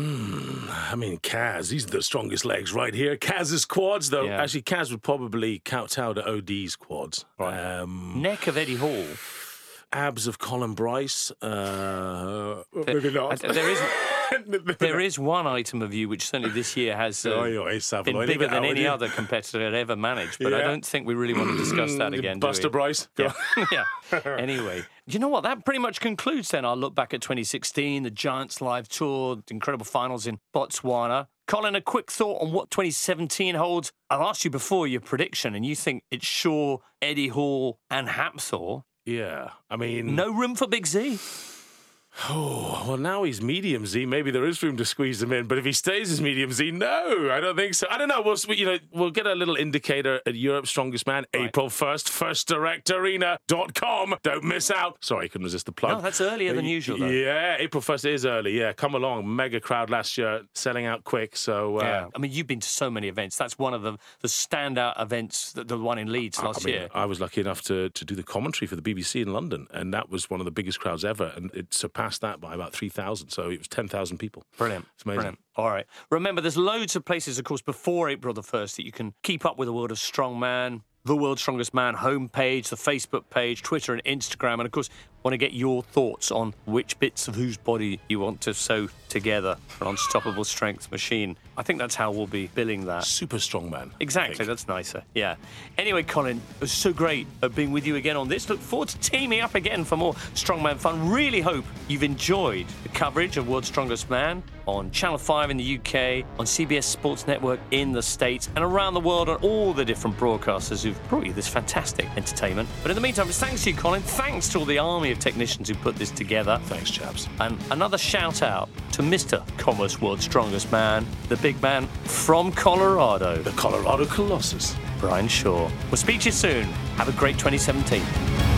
S3: I mean, Kaz, he's the strongest legs right here. Kaz's quads, though.
S1: Yeah.
S3: Actually, Kaz would probably kowtow to OD's quads.
S1: Right. Neck of Eddie Hall.
S3: abs of Colin Bryce. Maybe not.
S1: There is one item of you which certainly this year has been bigger than any other competitor had ever managed, but I don't think we really want to discuss that again,
S3: Buster Bryce?
S1: Yeah. Anyway, you know what? That pretty much concludes then our look back at 2016, the Giants Live Tour, the incredible finals in Botswana. Colin, a quick thought on what 2017 holds. I've asked you before your prediction, and you think it's Shaw, Eddie Hall and Hapthor.
S3: Yeah, I mean...
S1: No room for Big Z?
S3: Oh, well, now he's medium Z. Maybe there is room to squeeze him in. But if he stays as medium Z, no, I don't think so. I don't know. We'll get a little indicator at Europe's Strongest Man, right. April 1st, firstdirectarena.com. Don't miss out. Sorry, I couldn't resist the plug.
S1: No, that's earlier than usual, though.
S3: Yeah, April 1st is early. Yeah, come along. Mega crowd last year, selling out quick. So,
S1: yeah. I mean, you've been to so many events. That's one of the standout events, the one in Leeds last year.
S3: I was lucky enough to do the commentary for the BBC in London, and that was one of the biggest crowds ever, and it surpassed that by about 3,000, so it was 10,000 people.
S1: Brilliant.
S3: It's amazing.
S1: Brilliant. All right. Remember, there's loads of places, of course, before April the 1st that you can keep up with the world of strongman, the World's Strongest Man homepage, the Facebook page, Twitter and Instagram, and, of course, want to get your thoughts on which bits of whose body you want to sew together for an unstoppable strength machine. I think that's how we'll be billing that.
S3: Super strongman.
S1: Exactly, that's nicer. Yeah. Anyway, Colin, it was so great being with you again on this. Look forward to teaming up again for more strongman fun. Really hope you've enjoyed the coverage of World's Strongest Man on Channel 5 in the UK, on CBS Sports Network in the States, and around the world on all the different broadcasters who've brought you this fantastic entertainment. But in the meantime, thanks to you, Colin. Thanks to all the army of technicians who put this together.
S3: Thanks, chaps.
S1: And another shout out to Mr. Commerce World's Strongest Man, the big man from Colorado.
S3: The Colorado Colossus.
S1: Brian Shaw. We'll speak to you soon. Have a great 2017.